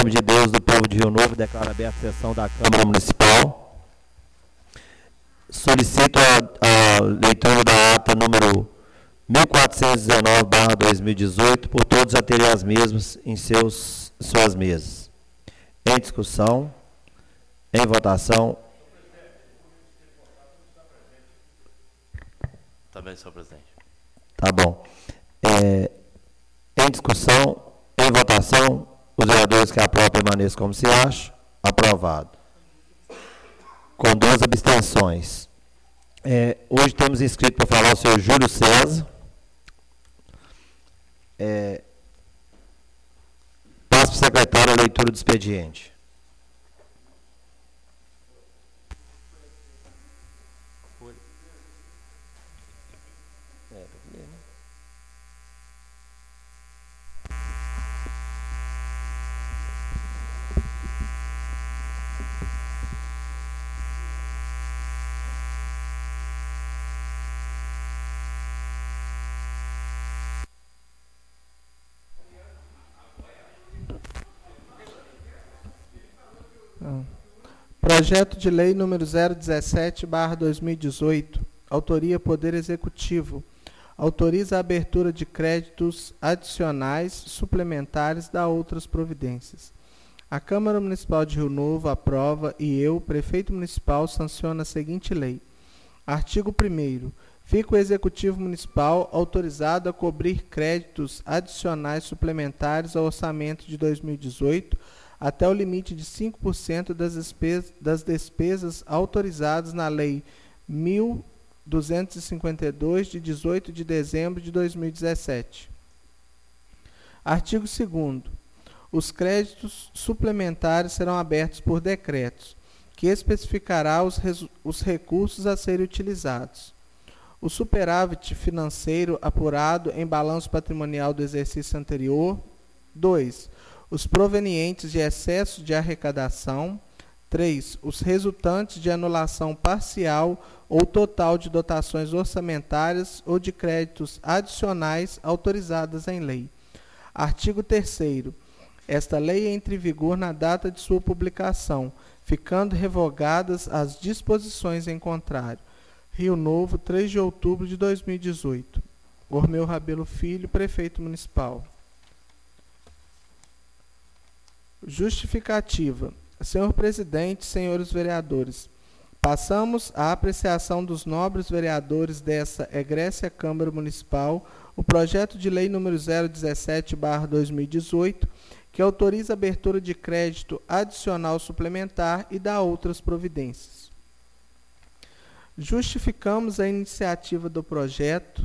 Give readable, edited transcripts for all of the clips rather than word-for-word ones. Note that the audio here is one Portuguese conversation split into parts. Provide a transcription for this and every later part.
Em nome de Deus, do povo de Rio Novo, declaro aberta a sessão da Câmara Municipal. Solicito a leitura da ata número 1419/2018, por todos a terem as mesmas em suas mesas. Em discussão, em votação. Também, senhor presidente. Tá bom. Em discussão, em votação, os vereadores que aprovam permaneçam como se acha. Aprovado. Com 2 abstenções. Hoje temos inscrito para falar o senhor Júlio César. Passo para o secretário a leitura do expediente. Projeto de Lei número 017/2018, autoria Poder Executivo, autoriza a abertura de créditos adicionais suplementares da outras providências. A Câmara Municipal de Rio Novo aprova e eu, prefeito municipal, sanciono a seguinte lei. Artigo 1º. Fica o Executivo Municipal autorizado a cobrir créditos adicionais suplementares ao orçamento de 2018 até o limite de 5% das despesas autorizadas na Lei 1.252, de 18 de dezembro de 2017. Artigo 2º. Os créditos suplementares serão abertos por decretos, que especificará os recursos a serem utilizados. O superávit financeiro apurado em balanço patrimonial do exercício anterior. 2. Os provenientes de excesso de arrecadação. 3. Os resultantes de anulação parcial ou total de dotações orçamentárias ou de créditos adicionais autorizadas em lei. Artigo 3º. Esta lei entra em vigor na data de sua publicação, ficando revogadas as disposições em contrário. Rio Novo, 3 de outubro de 2018. Ormeu Rabelo Filho, prefeito municipal. Justificativa. Senhor presidente, senhores vereadores, passamos à apreciação dos nobres vereadores dessa egrécia Câmara Municipal o projeto de lei número 017/2018, que autoriza a abertura de crédito adicional suplementar e dá outras providências. Justificamos a iniciativa do projeto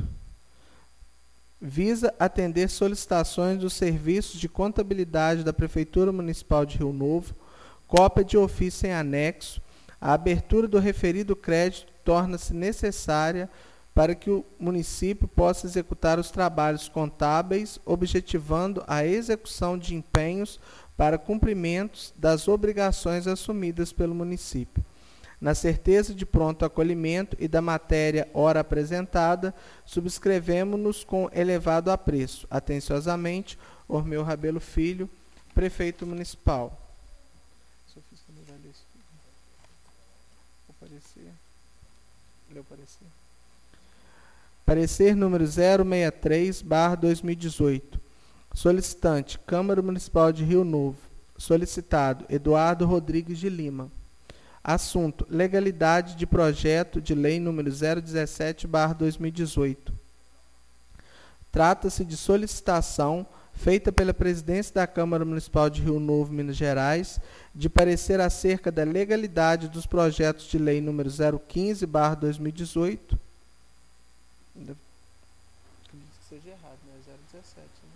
visa atender solicitações dos serviços de contabilidade da Prefeitura Municipal de Rio Novo, cópia de ofício em anexo. A abertura do referido crédito torna-se necessária para que o município possa executar os trabalhos contábeis, objetivando a execução de empenhos para cumprimentos das obrigações assumidas pelo município. Na certeza de pronto acolhimento e da matéria ora apresentada, subscrevemos-nos com elevado apreço. Atenciosamente, Ormeu Rabelo Filho, prefeito municipal. Parecer número 063/2018. Solicitante, Câmara Municipal de Rio Novo. Solicitado, Eduardo Rodrigues de Lima. Assunto: legalidade de projeto de lei número 017/2018. Trata-se de solicitação feita pela presidência da Câmara Municipal de Rio Novo, Minas Gerais, de parecer acerca da legalidade dos projetos de lei número 015/2018. Acredito que seja errado, né? 017, né?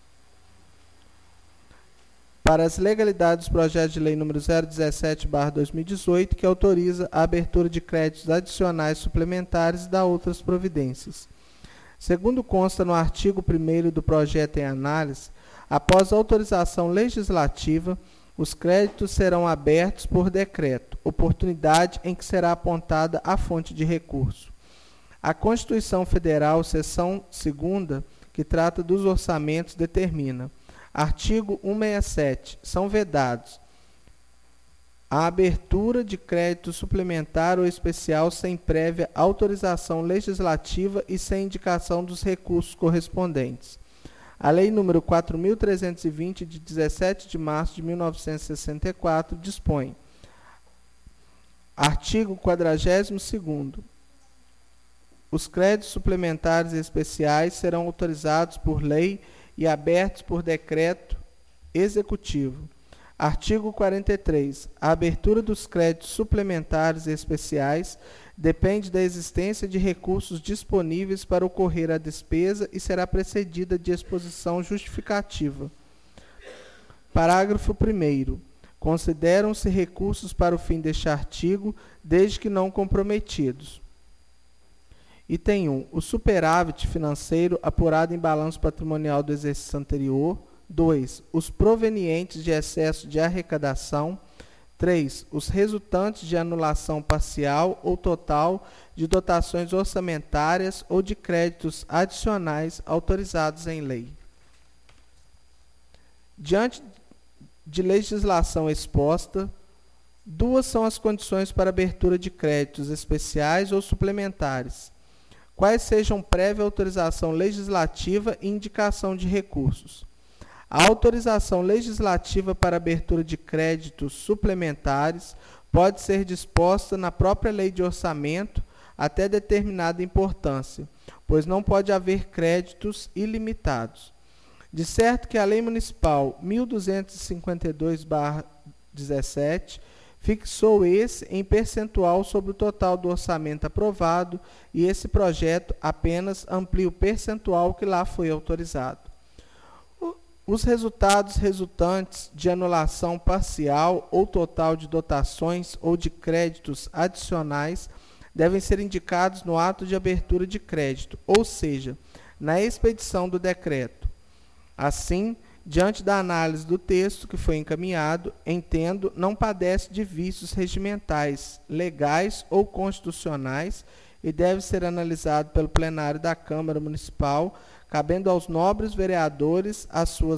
Para as legalidades dos projetos de lei número 017/2018, que autoriza a abertura de créditos adicionais suplementares e dá outras providências. Segundo consta no artigo 1º do projeto em análise, após autorização legislativa, os créditos serão abertos por decreto, oportunidade em que será apontada a fonte de recurso. A Constituição Federal, seção 2ª, que trata dos orçamentos, determina: Artigo 167. São vedados a abertura de crédito suplementar ou especial sem prévia autorização legislativa e sem indicação dos recursos correspondentes. A Lei nº 4.320, de 17 de março de 1964, dispõe. Artigo 42º. Os créditos suplementares e especiais serão autorizados por lei e abertos por decreto executivo. Artigo 43. A abertura dos créditos suplementares e especiais depende da existência de recursos disponíveis para ocorrer a despesa e será precedida de exposição justificativa. Parágrafo 1º. Consideram-se recursos para o fim deste artigo, desde que não comprometidos. Item 1. O superávit financeiro apurado em balanço patrimonial do exercício anterior. 2. Os provenientes de excesso de arrecadação. 3. Os resultantes de anulação parcial ou total de dotações orçamentárias ou de créditos adicionais autorizados em lei. Diante de legislação exposta, duas são as condições para abertura de créditos especiais ou suplementares, quais sejam prévia autorização legislativa e indicação de recursos. A autorização legislativa para abertura de créditos suplementares pode ser disposta na própria lei de orçamento até determinada importância, pois não pode haver créditos ilimitados. De certo que a Lei Municipal 1252/17 fixou esse em percentual sobre o total do orçamento aprovado e esse projeto apenas amplia o percentual que lá foi autorizado. Os resultados resultantes de anulação parcial ou total de dotações ou de créditos adicionais devem ser indicados no ato de abertura de crédito, ou seja, na expedição do decreto. Assim, diante da análise do texto que foi encaminhado, entendo, não padece de vícios regimentais, legais ou constitucionais e deve ser analisado pelo plenário da Câmara Municipal, cabendo aos nobres vereadores a sua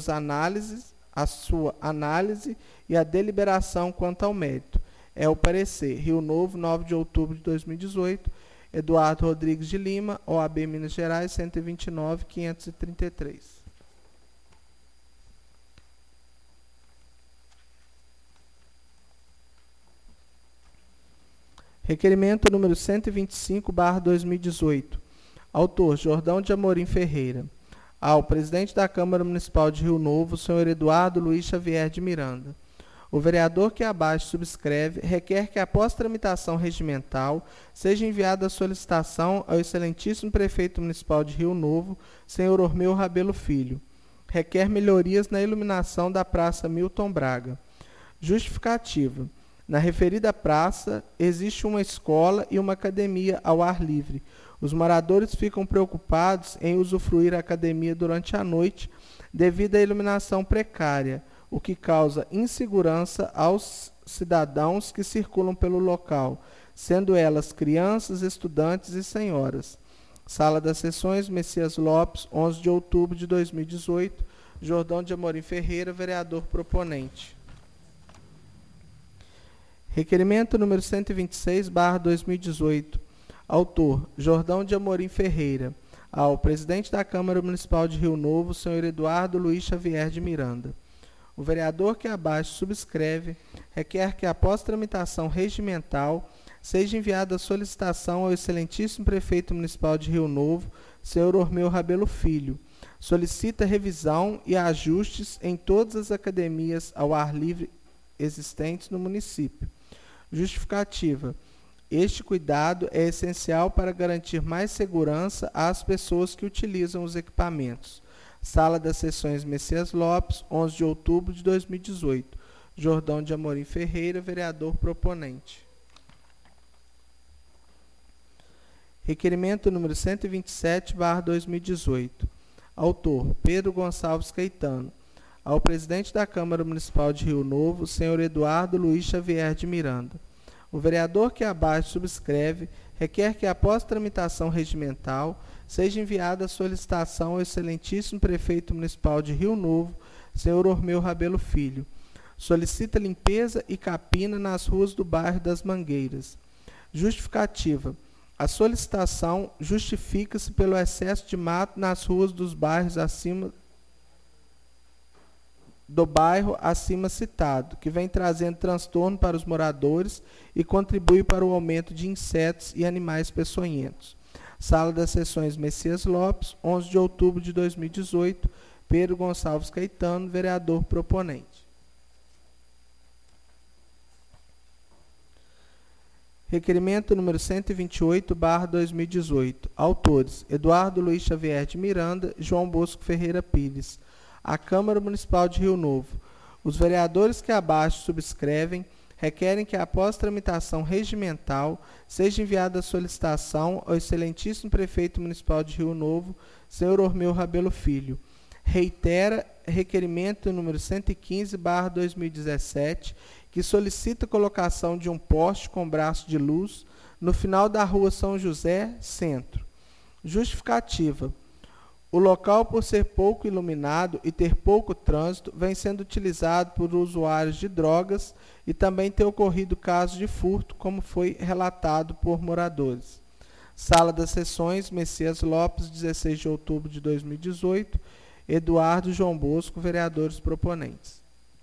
análise e a deliberação quanto ao mérito. É o parecer. Rio Novo, 9 de outubro de 2018, Eduardo Rodrigues de Lima, OAB Minas Gerais, 129.533. Requerimento número 125/2018. Autor, Jordão de Amorim Ferreira. Ao presidente da Câmara Municipal de Rio Novo, senhor Eduardo Luiz Xavier de Miranda. O vereador que abaixo subscreve requer que, após tramitação regimental, seja enviada a solicitação ao excelentíssimo prefeito municipal de Rio Novo, senhor Ormeu Rabelo Filho. Requer melhorias na iluminação da Praça Milton Braga. Justificativa. Na referida praça, existe uma escola e uma academia ao ar livre. Os moradores ficam preocupados em usufruir a academia durante a noite devido à iluminação precária, o que causa insegurança aos cidadãos que circulam pelo local, sendo elas crianças, estudantes e senhoras. Sala das Sessões, Messias Lopes, 11 de outubro de 2018, Jordão de Amorim Ferreira, vereador proponente. Requerimento número 126/2018. Autor, Jordão de Amorim Ferreira. Ao presidente da Câmara Municipal de Rio Novo, senhor Eduardo Luiz Xavier de Miranda. O vereador que abaixo subscreve requer que, após tramitação regimental, seja enviada a solicitação ao excelentíssimo prefeito municipal de Rio Novo, senhor Ormeu Rabelo Filho. Solicita revisão e ajustes em todas as academias ao ar livre existentes no município. Justificativa. Este cuidado é essencial para garantir mais segurança às pessoas que utilizam os equipamentos. Sala das Sessões Messias Lopes, 11 de outubro de 2018. Jordão de Amorim Ferreira, vereador proponente. Requerimento número 127/2018. Autor, Pedro Gonçalves Caetano. Ao presidente da Câmara Municipal de Rio Novo, senhor Eduardo Luiz Xavier de Miranda. O vereador que abaixo subscreve requer que, após tramitação regimental, seja enviada a solicitação ao excelentíssimo prefeito municipal de Rio Novo, senhor Ormeu Rabelo Filho. Solicita limpeza e capina nas ruas do bairro das Mangueiras. Justificativa. A solicitação justifica-se pelo excesso de mato nas ruas dos bairros acima do bairro acima citado, que vem trazendo transtorno para os moradores e contribui para o aumento de insetos e animais peçonhentos. Sala das Sessões Messias Lopes, 11 de outubro de 2018, Pedro Gonçalves Caetano, vereador proponente. Requerimento número 128/2018. Autores: Eduardo Luiz Xavier de Miranda, João Bosco Ferreira Pires. A Câmara Municipal de Rio Novo. Os vereadores que abaixo subscrevem requerem que, após tramitação regimental, seja enviada a solicitação ao excelentíssimo prefeito municipal de Rio Novo, senhor Ormeu Rabelo Filho. Reitera requerimento número 115/2017, que solicita a colocação de um poste com braço de luz no final da rua São José, centro. Justificativa. O local, por ser pouco iluminado e ter pouco trânsito, vem sendo utilizado por usuários de drogas e também tem ocorrido casos de furto, como foi relatado por moradores. Sala das Sessões, Messias Lopes, 16 de outubro de 2018, Eduardo e João Bosco, vereadores proponentes.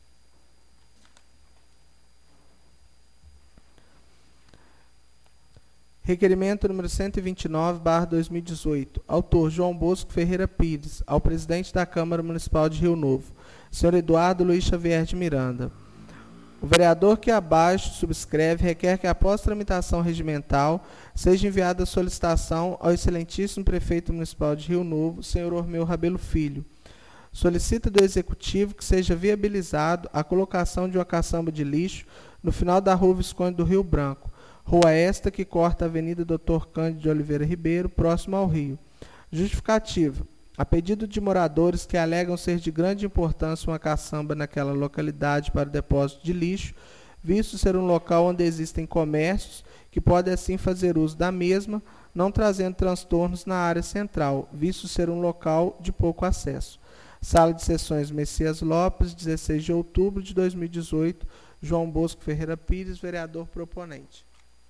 Requerimento número 129/2018. Autor: João Bosco Ferreira Pires. Ao presidente da Câmara Municipal de Rio Novo, senhor Eduardo Luiz Xavier de Miranda. O vereador que abaixo subscreve requer que, após tramitação regimental, seja enviada a solicitação ao excelentíssimo prefeito municipal de Rio Novo, senhor Ormeu Rabelo Filho. Solicita do Executivo que seja viabilizado a colocação de uma caçamba de lixo no final da rua Visconde do Rio Branco, rua esta que corta a Avenida Dr. Cândido de Oliveira Ribeiro, próximo ao Rio. Justificativa. A pedido de moradores que alegam ser de grande importância uma caçamba naquela localidade para o depósito de lixo, visto ser um local onde existem comércios que podem assim fazer uso da mesma, não trazendo transtornos na área central, visto ser um local de pouco acesso. Sala de Sessões Messias Lopes, 16 de outubro de 2018, João Bosco Ferreira Pires, vereador proponente.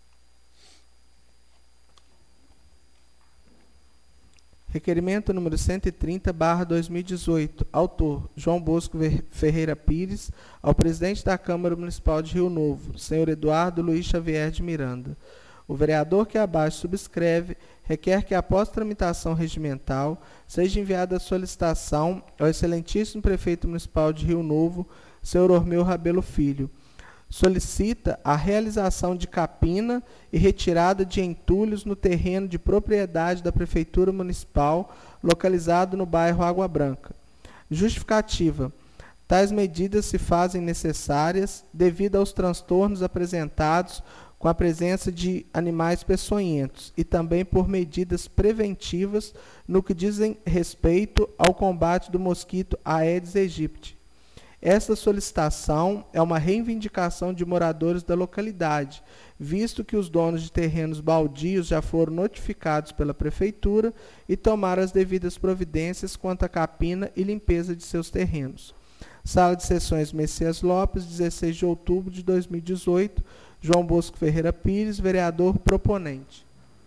Requerimento número 130/2018. Autor: João Bosco Ferreira Pires. Ao presidente da Câmara Municipal de Rio Novo, senhor Eduardo Luiz Xavier de Miranda. O vereador que abaixo subscreve requer que, após tramitação regimental, seja enviada a solicitação ao excelentíssimo prefeito municipal de Rio Novo, senhor Ormeu Rabelo Filho. Solicita a realização de capina e retirada de entulhos no terreno de propriedade da Prefeitura Municipal, localizado no bairro Água Branca. Justificativa. Tais medidas se fazem necessárias devido aos transtornos apresentados com a presença de animais peçonhentos e também por medidas preventivas no que dizem respeito ao combate do mosquito Aedes aegypti. Esta solicitação é uma reivindicação de moradores da localidade, visto que os donos de terrenos baldios já foram notificados pela Prefeitura e tomaram as devidas providências quanto à capina e limpeza de seus terrenos. Sala de Sessões Messias Lopes, 16 de outubro de 2018, João Bosco Ferreira Pires, vereador proponente.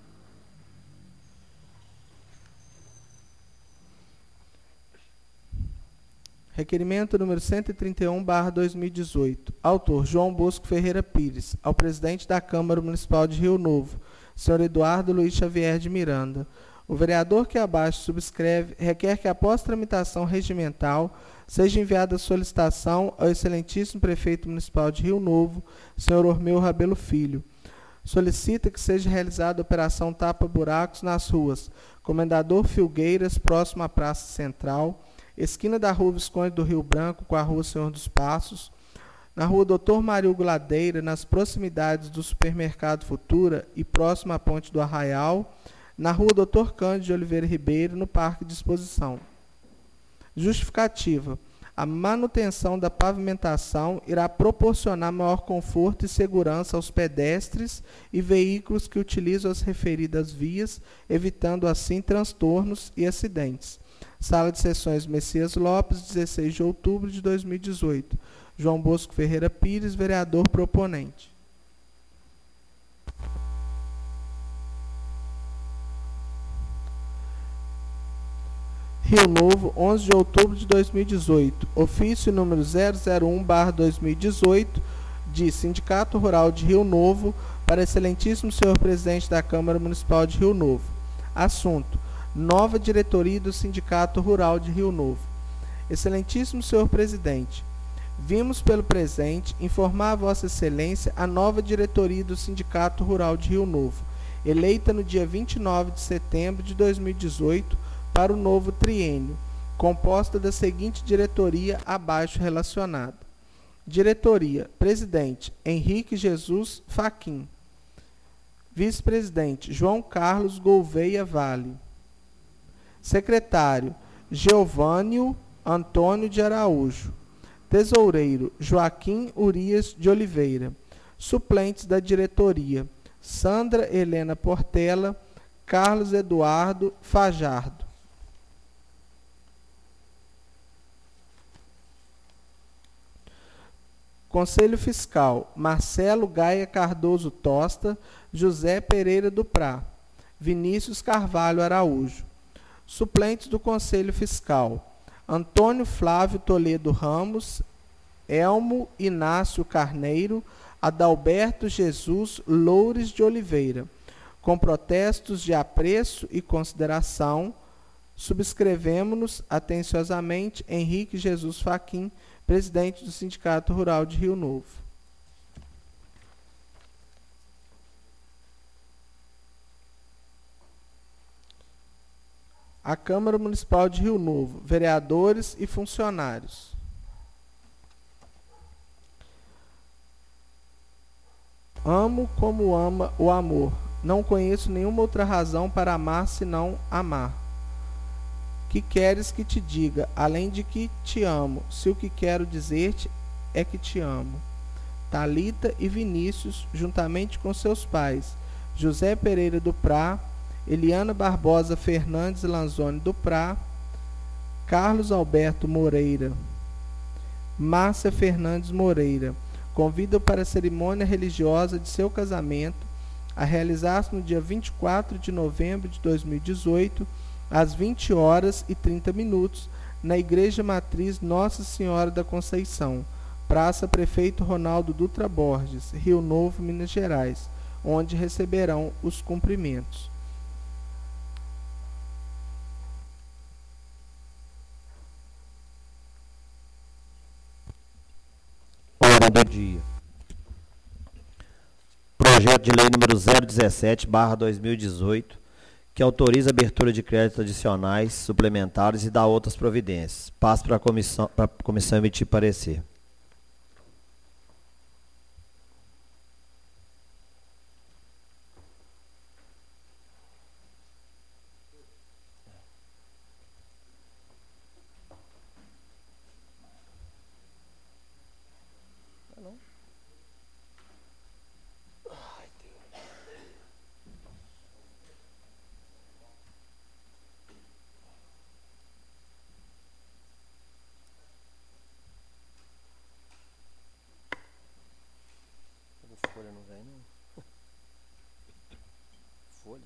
Requerimento número 131/2018. Autor: João Bosco Ferreira Pires. Ao presidente da Câmara Municipal de Rio Novo, senhor Eduardo Luiz Xavier de Miranda. O vereador que abaixo subscreve requer que, após tramitação regimental, seja enviada a solicitação ao excelentíssimo prefeito municipal de Rio Novo, senhor Ormeu Rabelo Filho. Solicita que seja realizada a operação tapa-buracos nas ruas Comendador Filgueiras, próximo à Praça Central, esquina da rua Visconde do Rio Branco com a rua Senhor dos Passos, na rua Dr. Mário Gladeira, nas proximidades do supermercado Futura e próximo à Ponte do Arraial, na rua Dr. Cândido de Oliveira Ribeiro, no Parque de Exposição. Justificativa. A manutenção da pavimentação irá proporcionar maior conforto e segurança aos pedestres e veículos que utilizam as referidas vias, evitando assim transtornos e acidentes. Sala de Sessões Messias Lopes, 16 de outubro de 2018. João Bosco Ferreira Pires, vereador proponente. Rio Novo, 11 de outubro de 2018. Ofício número 001/2018 de Sindicato Rural de Rio Novo para excelentíssimo senhor presidente da Câmara Municipal de Rio Novo. Assunto: nova diretoria do Sindicato Rural de Rio Novo. Excelentíssimo senhor presidente, vimos pelo presente informar a Vossa Excelência a nova diretoria do Sindicato Rural de Rio Novo, eleita no dia 29 de setembro de 2018 para o novo triênio, composta da seguinte diretoria abaixo relacionada. Diretoria: presidente Henrique Jesus Fachin. Vice-presidente João Carlos Gouveia Vale. Secretário Geovânio Antônio de Araújo. Tesoureiro Joaquim Urias de Oliveira. Suplentes da diretoria: Sandra Helena Portela, Carlos Eduardo Fajardo. Conselho Fiscal: Marcelo Gaia Cardoso Tosta, José Pereira do Prá, Vinícius Carvalho Araújo. Suplentes do Conselho Fiscal: Antônio Flávio Toledo Ramos, Elmo Inácio Carneiro, Adalberto Jesus Loures de Oliveira. Com protestos de apreço e consideração, subscrevemos-nos atenciosamente Henrique Jesus Fachin, presidente do Sindicato Rural de Rio Novo. A Câmara Municipal de Rio Novo, vereadores e funcionários. Amo como ama o amor. Não conheço nenhuma outra razão para amar senão amar. Que queres que te diga, além de que te amo, se o que quero dizer-te é que te amo. Talita e Vinícius, juntamente com seus pais, José Pereira do Prá, Eliana Barbosa Fernandes Lanzoni do Prá, Carlos Alberto Moreira, Márcia Fernandes Moreira, convidam para a cerimônia religiosa de seu casamento, a realizar-se no dia 24 de novembro de 2018, às 20h30, na Igreja Matriz Nossa Senhora da Conceição, Praça Prefeito Ronaldo Dutra Borges, Rio Novo, Minas Gerais, onde receberão os cumprimentos. Ordem do dia. Projeto de lei número 017/2018, que autoriza a abertura de créditos adicionais, suplementares e dá outras providências. Passo para a comissão emitir parecer. Folha não vem, não? Folha?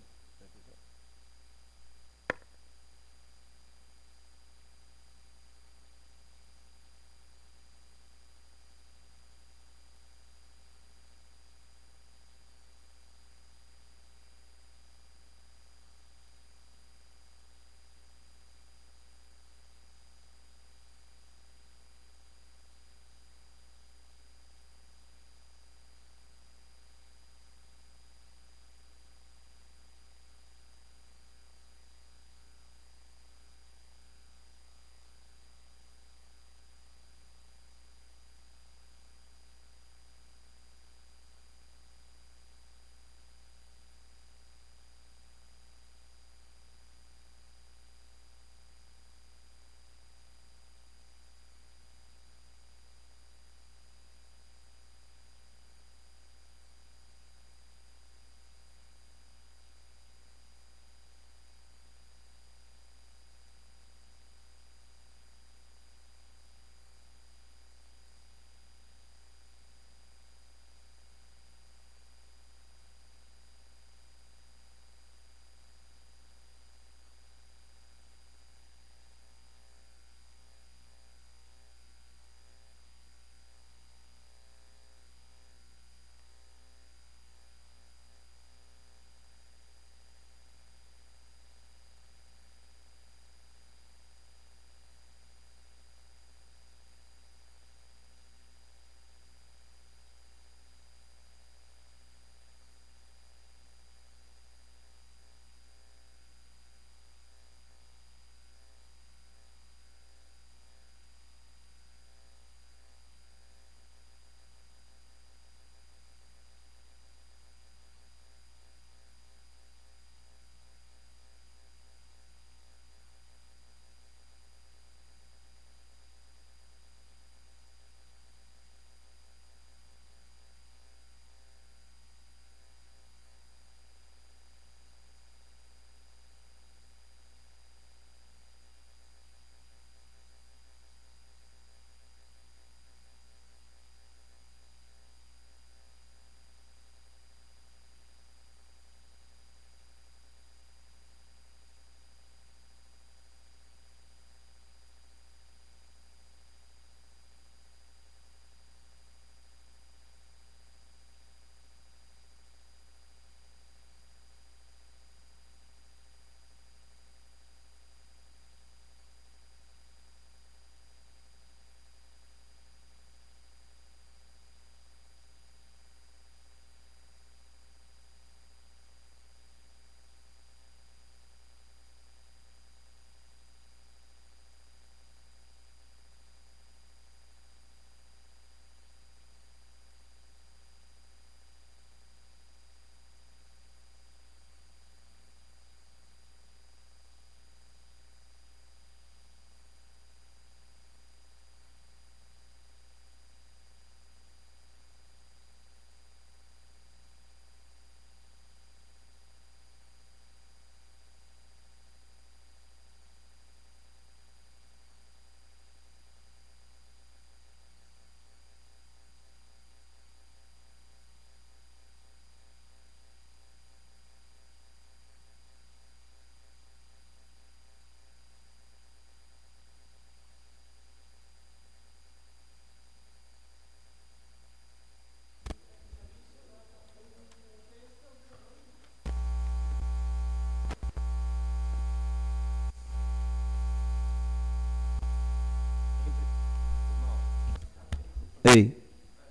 Ei.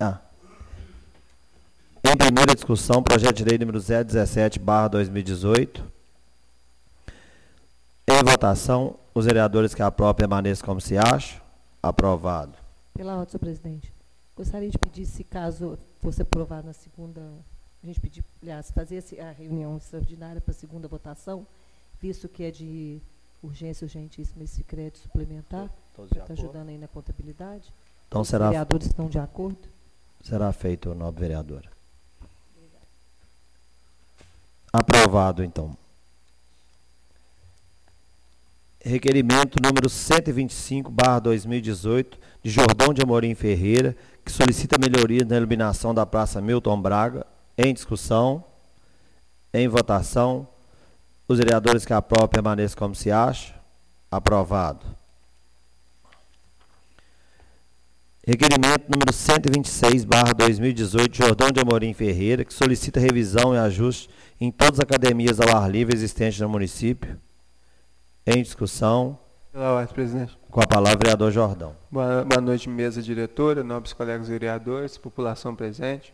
Em primeira discussão, projeto de lei número 017/2018. Em votação, os vereadores que aprovam permaneçam como se acham. Aprovado. Pela ordem, senhor presidente. Gostaria de pedir, se caso fosse aprovado na segunda, a gente pedir, aliás, fazer a reunião extraordinária para a segunda votação, visto que é de urgência urgentíssima esse crédito suplementar, está ajudando aí na contabilidade. Então Os vereadores estão de acordo? Será feito, nobre vereadora. Aprovado, então. Requerimento número 125/2018, de Jordão de Amorim Ferreira, que solicita melhoria na iluminação da Praça Milton Braga. Em discussão. Em votação. Os vereadores que aprovam permaneçam como se acha. Aprovado. Requerimento número 126/2018, de Jordão de Amorim Ferreira, que solicita revisão e ajuste em todas as academias ao ar livre existentes no município. Em discussão. Pela ordem, presidente. Com a palavra, vereador Jordão. Boa noite, mesa diretora, nobres colegas vereadores, população presente.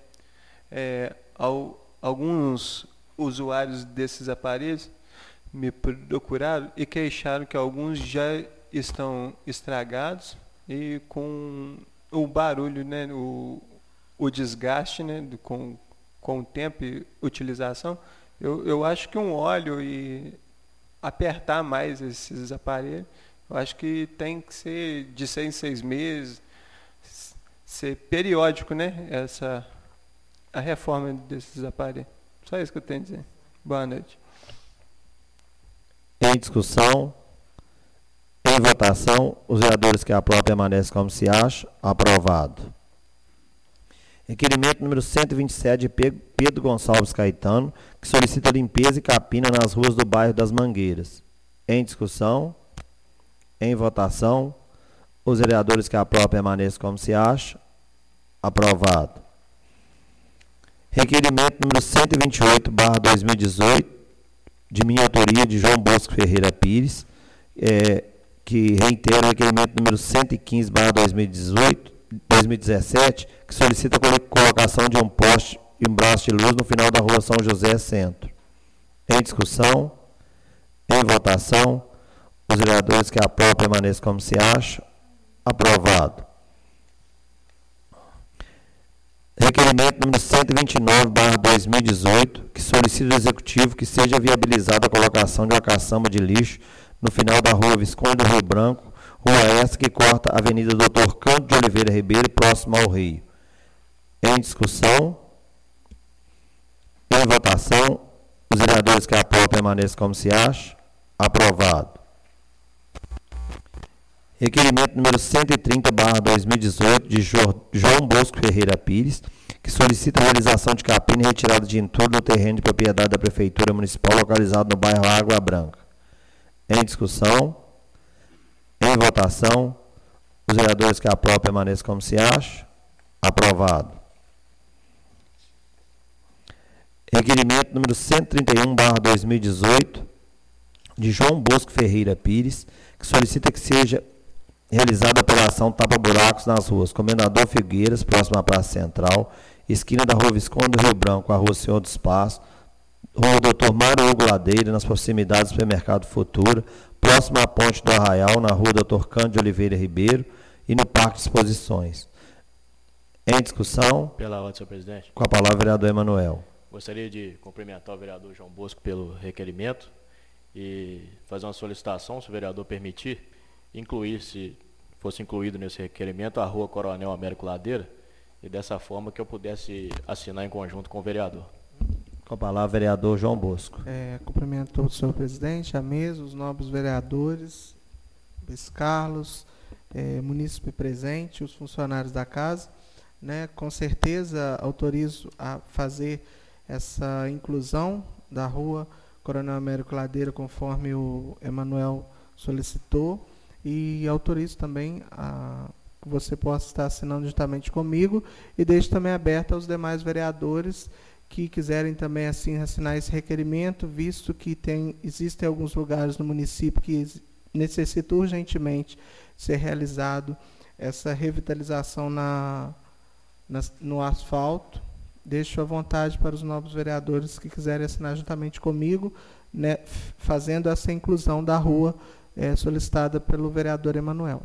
Alguns usuários desses aparelhos me procuraram e queixaram que alguns já estão estragados e com o barulho, né, o desgaste, né, com o tempo e utilização. Eu acho que um óleo e apertar mais esses aparelhos, eu acho que tem que ser de 6 em 6 meses, ser periódico, né, a reforma desses aparelhos. Só isso que eu tenho a dizer. Boa noite. Em discussão. Em votação, os vereadores que aprovam permanecem como se acham. Aprovado. Requerimento número 127, de Pedro Gonçalves Caetano, que solicita limpeza e capina nas ruas do bairro das Mangueiras. Em discussão. Em votação, os vereadores que aprovam permanecem como se acham. Aprovado. Requerimento número 128/2018, de minha autoria, de João Bosco Ferreira Pires, que reitera o requerimento número 115/2017, que solicita a colocação de um poste e um braço de luz no final da rua São José Centro. Em discussão. Em votação, os vereadores que aprovam permaneçam como se acham. Aprovado. Requerimento número 129/2018, que solicita ao Executivo que seja viabilizada a colocação de uma caçamba de lixo no final da rua Visconde do Rio Branco, rua essa que corta a Avenida Dr. Canto de Oliveira Ribeiro, próximo ao Rio. Em discussão. Em votação, os vereadores que aprovam permaneçam como se acha. Aprovado. Requerimento número 130/2018, de João Bosco Ferreira Pires, que solicita a realização de capina e retirada de entulho no terreno de propriedade da Prefeitura Municipal localizado no bairro Água Branca. Em discussão. Em votação, os vereadores que aprovam permaneçam como se acham. Aprovado. Requerimento número 131/2018, de João Bosco Ferreira Pires, que solicita que seja realizada a operação tapa-buracos nas ruas Comendador Figueiras, próximo à Praça Central, esquina da Rua Visconde do Rio Branco, a Rua Senhor do Espaço, Rua Dr. Mário Hugo Ladeira, nas proximidades do Supermercado Futura, próximo à Ponte do Arraial, na Rua Dr. Canto de Oliveira Ribeiro e no Parque de Exposições. Em discussão. Pela ordem, senhor presidente. Com a palavra, vereador Emanuel. Gostaria de cumprimentar o vereador João Bosco pelo requerimento e fazer uma solicitação, se o vereador permitir, incluir, se fosse incluído nesse requerimento, a Rua Coronel Américo Ladeira, e dessa forma que eu pudesse assinar em conjunto com o vereador. Com a palavra, vereador João Bosco. Cumprimento o senhor presidente, a mesa, os nobres vereadores, Luiz Carlos, munícipe presente, os funcionários da casa. Né, com certeza autorizo a fazer essa inclusão da Rua Coronel Américo Ladeira, conforme o Emanuel solicitou, e autorizo também que você possa estar assinando juntamente comigo, e deixo também aberto aos demais vereadores que quiserem também assim assinar esse requerimento, visto que existem alguns lugares no município que necessitam urgentemente ser realizado essa revitalização na no asfalto. Deixo à vontade para os novos vereadores que quiserem assinar juntamente comigo, né, fazendo essa inclusão da rua solicitada pelo vereador Emanuel.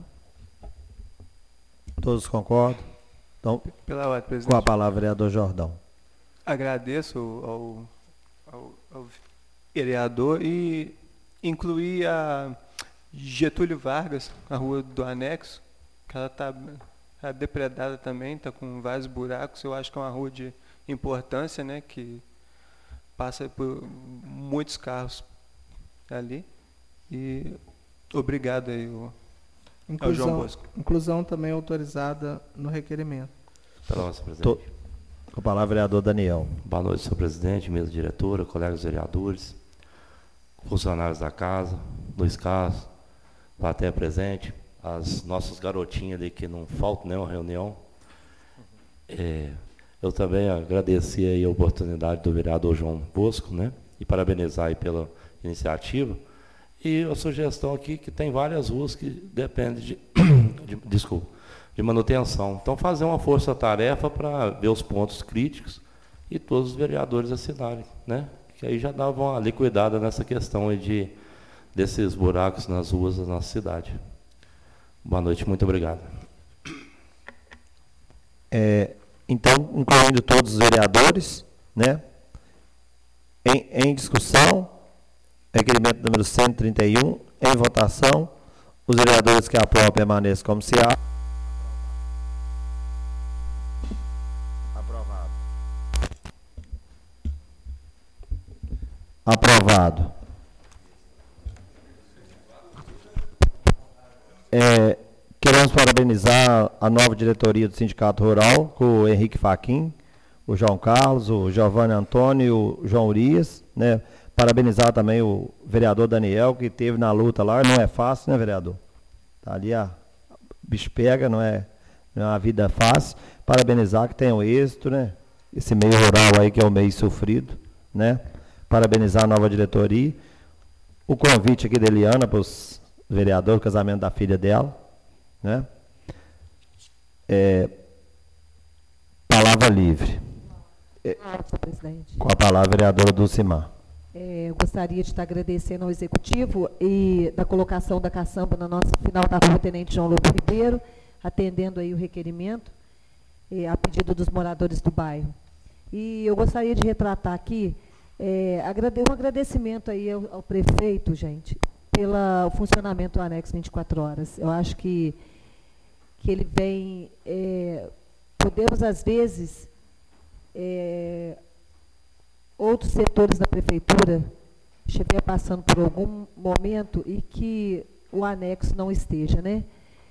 Todos concordam? Então, Pela ordem, presidente. com a palavra, vereador Jordão. Agradeço ao vereador e incluir a Getúlio Vargas, a rua do anexo, que ela está depredada também, está com vários buracos. Eu acho que é uma rua de importância, né, que passa por muitos carros ali. E obrigado aí ao João Bosco. Inclusão também autorizada no requerimento. Pela ordem, senhor presidente. Com a palavra, vereador Daniel. Boa noite, senhor presidente, mesa diretora, colegas vereadores, funcionários da casa, Luiz Carlos, plateia presente, as nossas garotinhas ali que não faltam nenhuma reunião. Eu também agradeci aí a oportunidade do vereador João Bosco, né, e parabenizar aí pela iniciativa. E a sugestão aqui que tem várias ruas que dependem de manutenção. Então, fazer uma força-tarefa para ver os pontos críticos e todos os vereadores assinarem, né? Que aí já dava uma liquidada nessa questão aí desses buracos nas ruas da nossa cidade. Boa noite, muito obrigado. Então, incluindo todos os vereadores, né? Em discussão, requerimento número 131, em votação, os vereadores que aprovam permaneçam como se há. Aprovado. Queremos parabenizar a nova diretoria do Sindicato Rural, com o Henrique Faquim, o João Carlos, o Giovanni Antônio e o João Urias, né? Parabenizar também o vereador Daniel, que esteve na luta lá. Não é fácil, né, vereador? Tá ali, o bicho pega, não é uma vida fácil. Parabenizar que tenham êxito, né? Esse meio rural aí que é o meio sofrido, né? Parabenizar a nova diretoria. O convite aqui da Eliana para os vereadores, o casamento da filha dela, né? Palavra livre. Senhor presidente. Com a palavra, vereadora Dulcimar. Eu gostaria de estar agradecendo ao Executivo e da colocação da caçamba na nossa final da rua Tenente João Lobo Ribeiro, atendendo aí o requerimento, a pedido dos moradores do bairro. E eu gostaria de retratar aqui um agradecimento aí ao prefeito, gente, pelo funcionamento do anexo 24 horas. Eu acho que ele vem... podemos, às vezes... outros setores da prefeitura estiver passando por algum momento e que o anexo não esteja, né?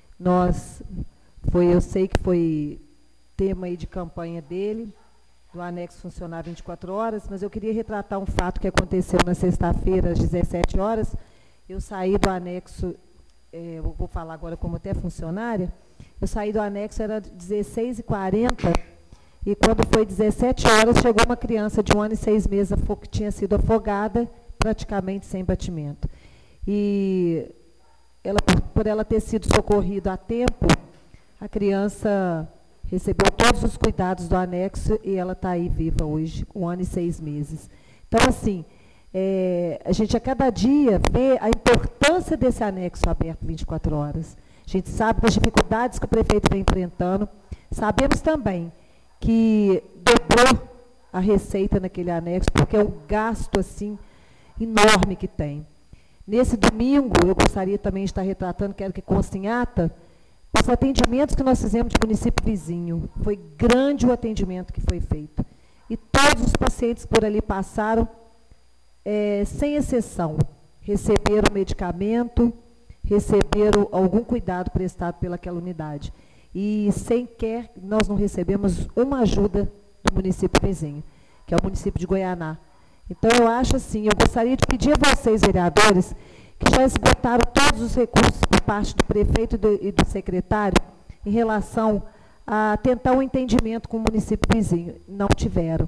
Eu sei que foi tema aí de campanha dele, do anexo funcionar 24 horas, mas eu queria retratar um fato que aconteceu na sexta-feira, às 17 horas. Eu saí do anexo, vou falar agora como até funcionária, eu saí do anexo, era 16h40, e quando foi 17 horas, chegou uma criança de 1 ano e 6 meses que tinha sido afogada, praticamente sem batimento. E por ela ter sido socorrida a tempo, a criança recebeu todos os cuidados do anexo e ela está aí viva hoje, 1 ano e 6 meses. Então, assim, a gente a cada dia vê a importância desse anexo aberto 24 horas. A gente sabe das dificuldades que o prefeito vem enfrentando. Sabemos também que dobrou a receita naquele anexo, porque é um gasto assim enorme que tem. Nesse domingo, eu gostaria também de estar retratando, quero que conste em ata, os atendimentos que nós fizemos de município vizinho. Foi grande o atendimento que foi feito. E todos os pacientes por ali passaram, sem exceção, receberam medicamento, receberam algum cuidado prestado pelaquela unidade. E sequer nós não recebemos uma ajuda do município vizinho, que é o município de Goianá. Então, eu acho assim, eu gostaria de pedir a vocês, vereadores, que já esgotaram todos os recursos por parte do prefeito e do secretário em relação a tentar um entendimento com o município vizinho. Não tiveram.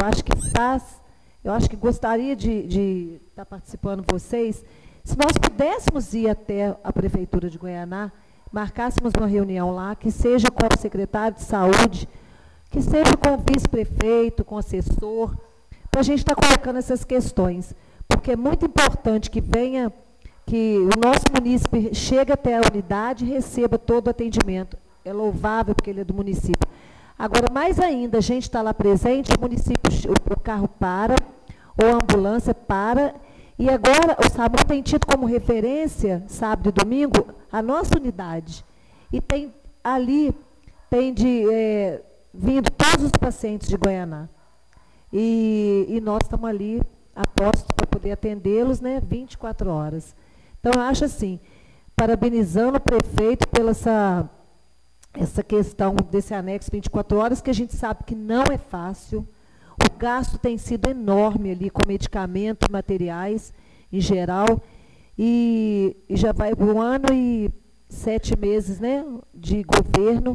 Eu acho que gostaria de estar participando vocês, se nós pudéssemos ir até a prefeitura de Goianá, marcássemos uma reunião lá, que seja com o secretário de saúde, que seja com o vice-prefeito, com o assessor, para a gente estar colocando essas questões, porque é muito importante que venha, que o nosso munícipe chegue até a unidade e receba todo o atendimento. É louvável porque ele é do município. Agora, mais ainda, a gente está lá presente, o município, o carro para, ou a ambulância para, e agora o SAMU tem tido como referência, sábado e domingo, a nossa unidade. E tem ali, vindo todos os pacientes de Goianá. E nós estamos ali, a postos, para poder atendê-los, né, 24 horas. Então, eu acho assim, parabenizando o prefeito pela essa questão desse anexo 24 horas, que a gente sabe que não é fácil. O gasto tem sido enorme ali com medicamentos, materiais, em geral, e já vai por 1 ano e 7 meses, né, de governo,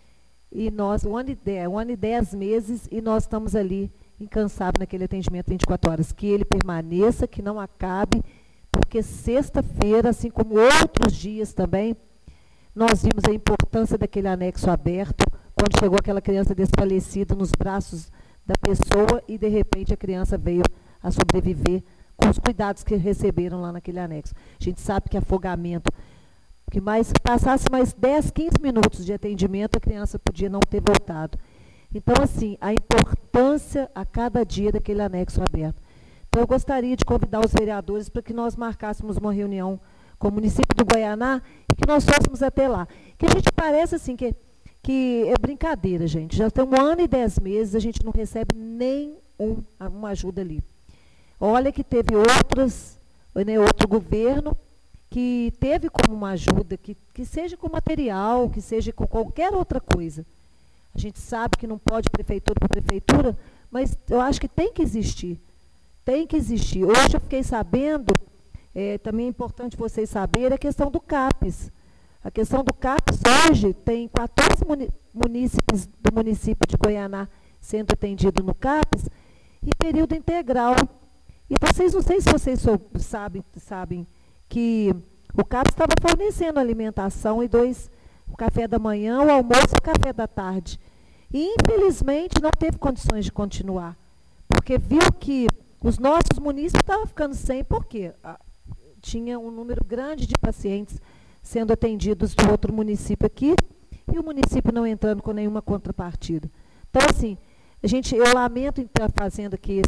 e nós, 1 ano e 10 meses, e nós estamos ali incansáveis naquele atendimento 24 horas. Que ele permaneça, que não acabe, porque sexta-feira, assim como outros dias também, nós vimos a importância daquele anexo aberto, quando chegou aquela criança desfalecida nos braços da pessoa e, de repente, a criança veio a sobreviver com os cuidados que receberam lá naquele anexo. A gente sabe que afogamento, que passasse mais 10, 15 minutos de atendimento, a criança podia não ter voltado. Então, assim, a importância a cada dia daquele anexo aberto. Então, eu gostaria de convidar os vereadores para que nós marcássemos uma reunião com o município do Goianá e que nós fôssemos até lá. Que a gente parece assim, que é brincadeira, gente. Já tem 1 ano e 10 meses, a gente não recebe nem uma ajuda ali. Olha que teve outro governo que teve como uma ajuda, que seja com material, que seja com qualquer outra coisa. A gente sabe que não pode prefeitura por prefeitura, mas eu acho que tem que existir. Tem que existir. Hoje eu fiquei sabendo, também é importante vocês saberem, a questão do CAPES. A questão do CAPES hoje tem 14 munícipes do município de Goianá sendo atendido no CAPES em período integral. E vocês, não sei se vocês sabem que o CAPES estava fornecendo alimentação e o café da manhã, o almoço e o café da tarde. E, infelizmente, não teve condições de continuar, porque viu que os nossos munícipes estavam ficando sem, porque tinha um número grande de pacientes sendo atendidos do outro município aqui, e o município não entrando com nenhuma contrapartida. Então, assim, eu lamento estar fazendo aqui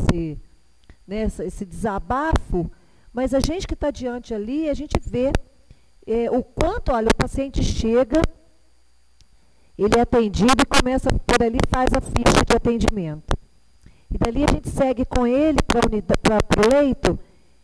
esse desabafo, mas a gente que está diante ali, a gente vê o quanto, olha, o paciente chega, ele é atendido e começa por ali, faz a ficha de atendimento. E dali a gente segue com ele para o leito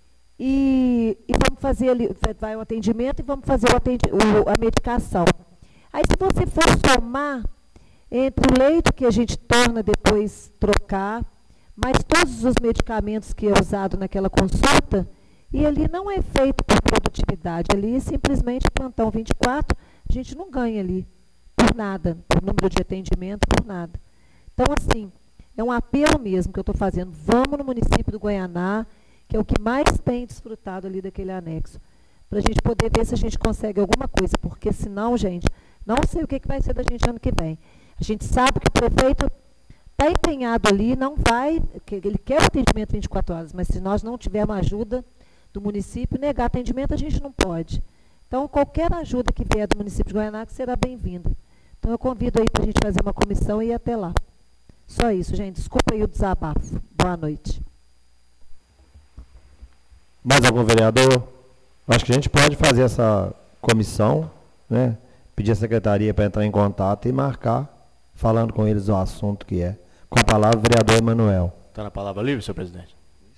e vamos fazer ali, vai o atendimento e vamos fazer a medicação. Aí, se você for somar entre o leito que a gente torna depois trocar, mas todos os medicamentos que é usado naquela consulta, e ali não é feito por produtividade, ali é simplesmente plantão 24, a gente não ganha ali por nada, por número de atendimento, por nada. Então, assim, é um apelo mesmo que eu estou fazendo. Vamos no município do Goianá, que é o que mais tem desfrutado ali daquele anexo, para a gente poder ver se a gente consegue alguma coisa, porque senão, gente, não sei o que vai ser da gente ano que vem. A gente sabe que o prefeito está empenhado ali, não vai, ele quer o atendimento 24 horas, mas se nós não tivermos ajuda do município, negar atendimento a gente não pode. Então, qualquer ajuda que vier do município de Goianá será bem-vinda. Então, eu convido aí para a gente fazer uma comissão e ir até lá. Só isso, gente. Desculpa aí o desabafo. Boa noite. Mais algum vereador? Acho que a gente pode fazer essa comissão, né? Pedir a secretaria para entrar em contato e marcar, falando com eles o assunto que é. Com a palavra, o vereador Emanuel. Está na palavra livre, senhor presidente?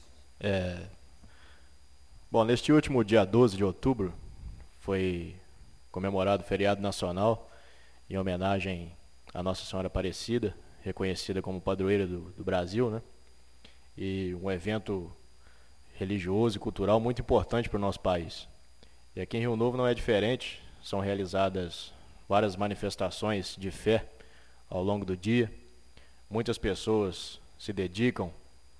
Bom, neste último dia 12 de outubro, foi comemorado o feriado nacional em homenagem à Nossa Senhora Aparecida, reconhecida como padroeira do Brasil, né? E um evento religioso e cultural muito importante para o nosso país. E aqui em Rio Novo não é diferente, são realizadas várias manifestações de fé ao longo do dia. Muitas pessoas se dedicam,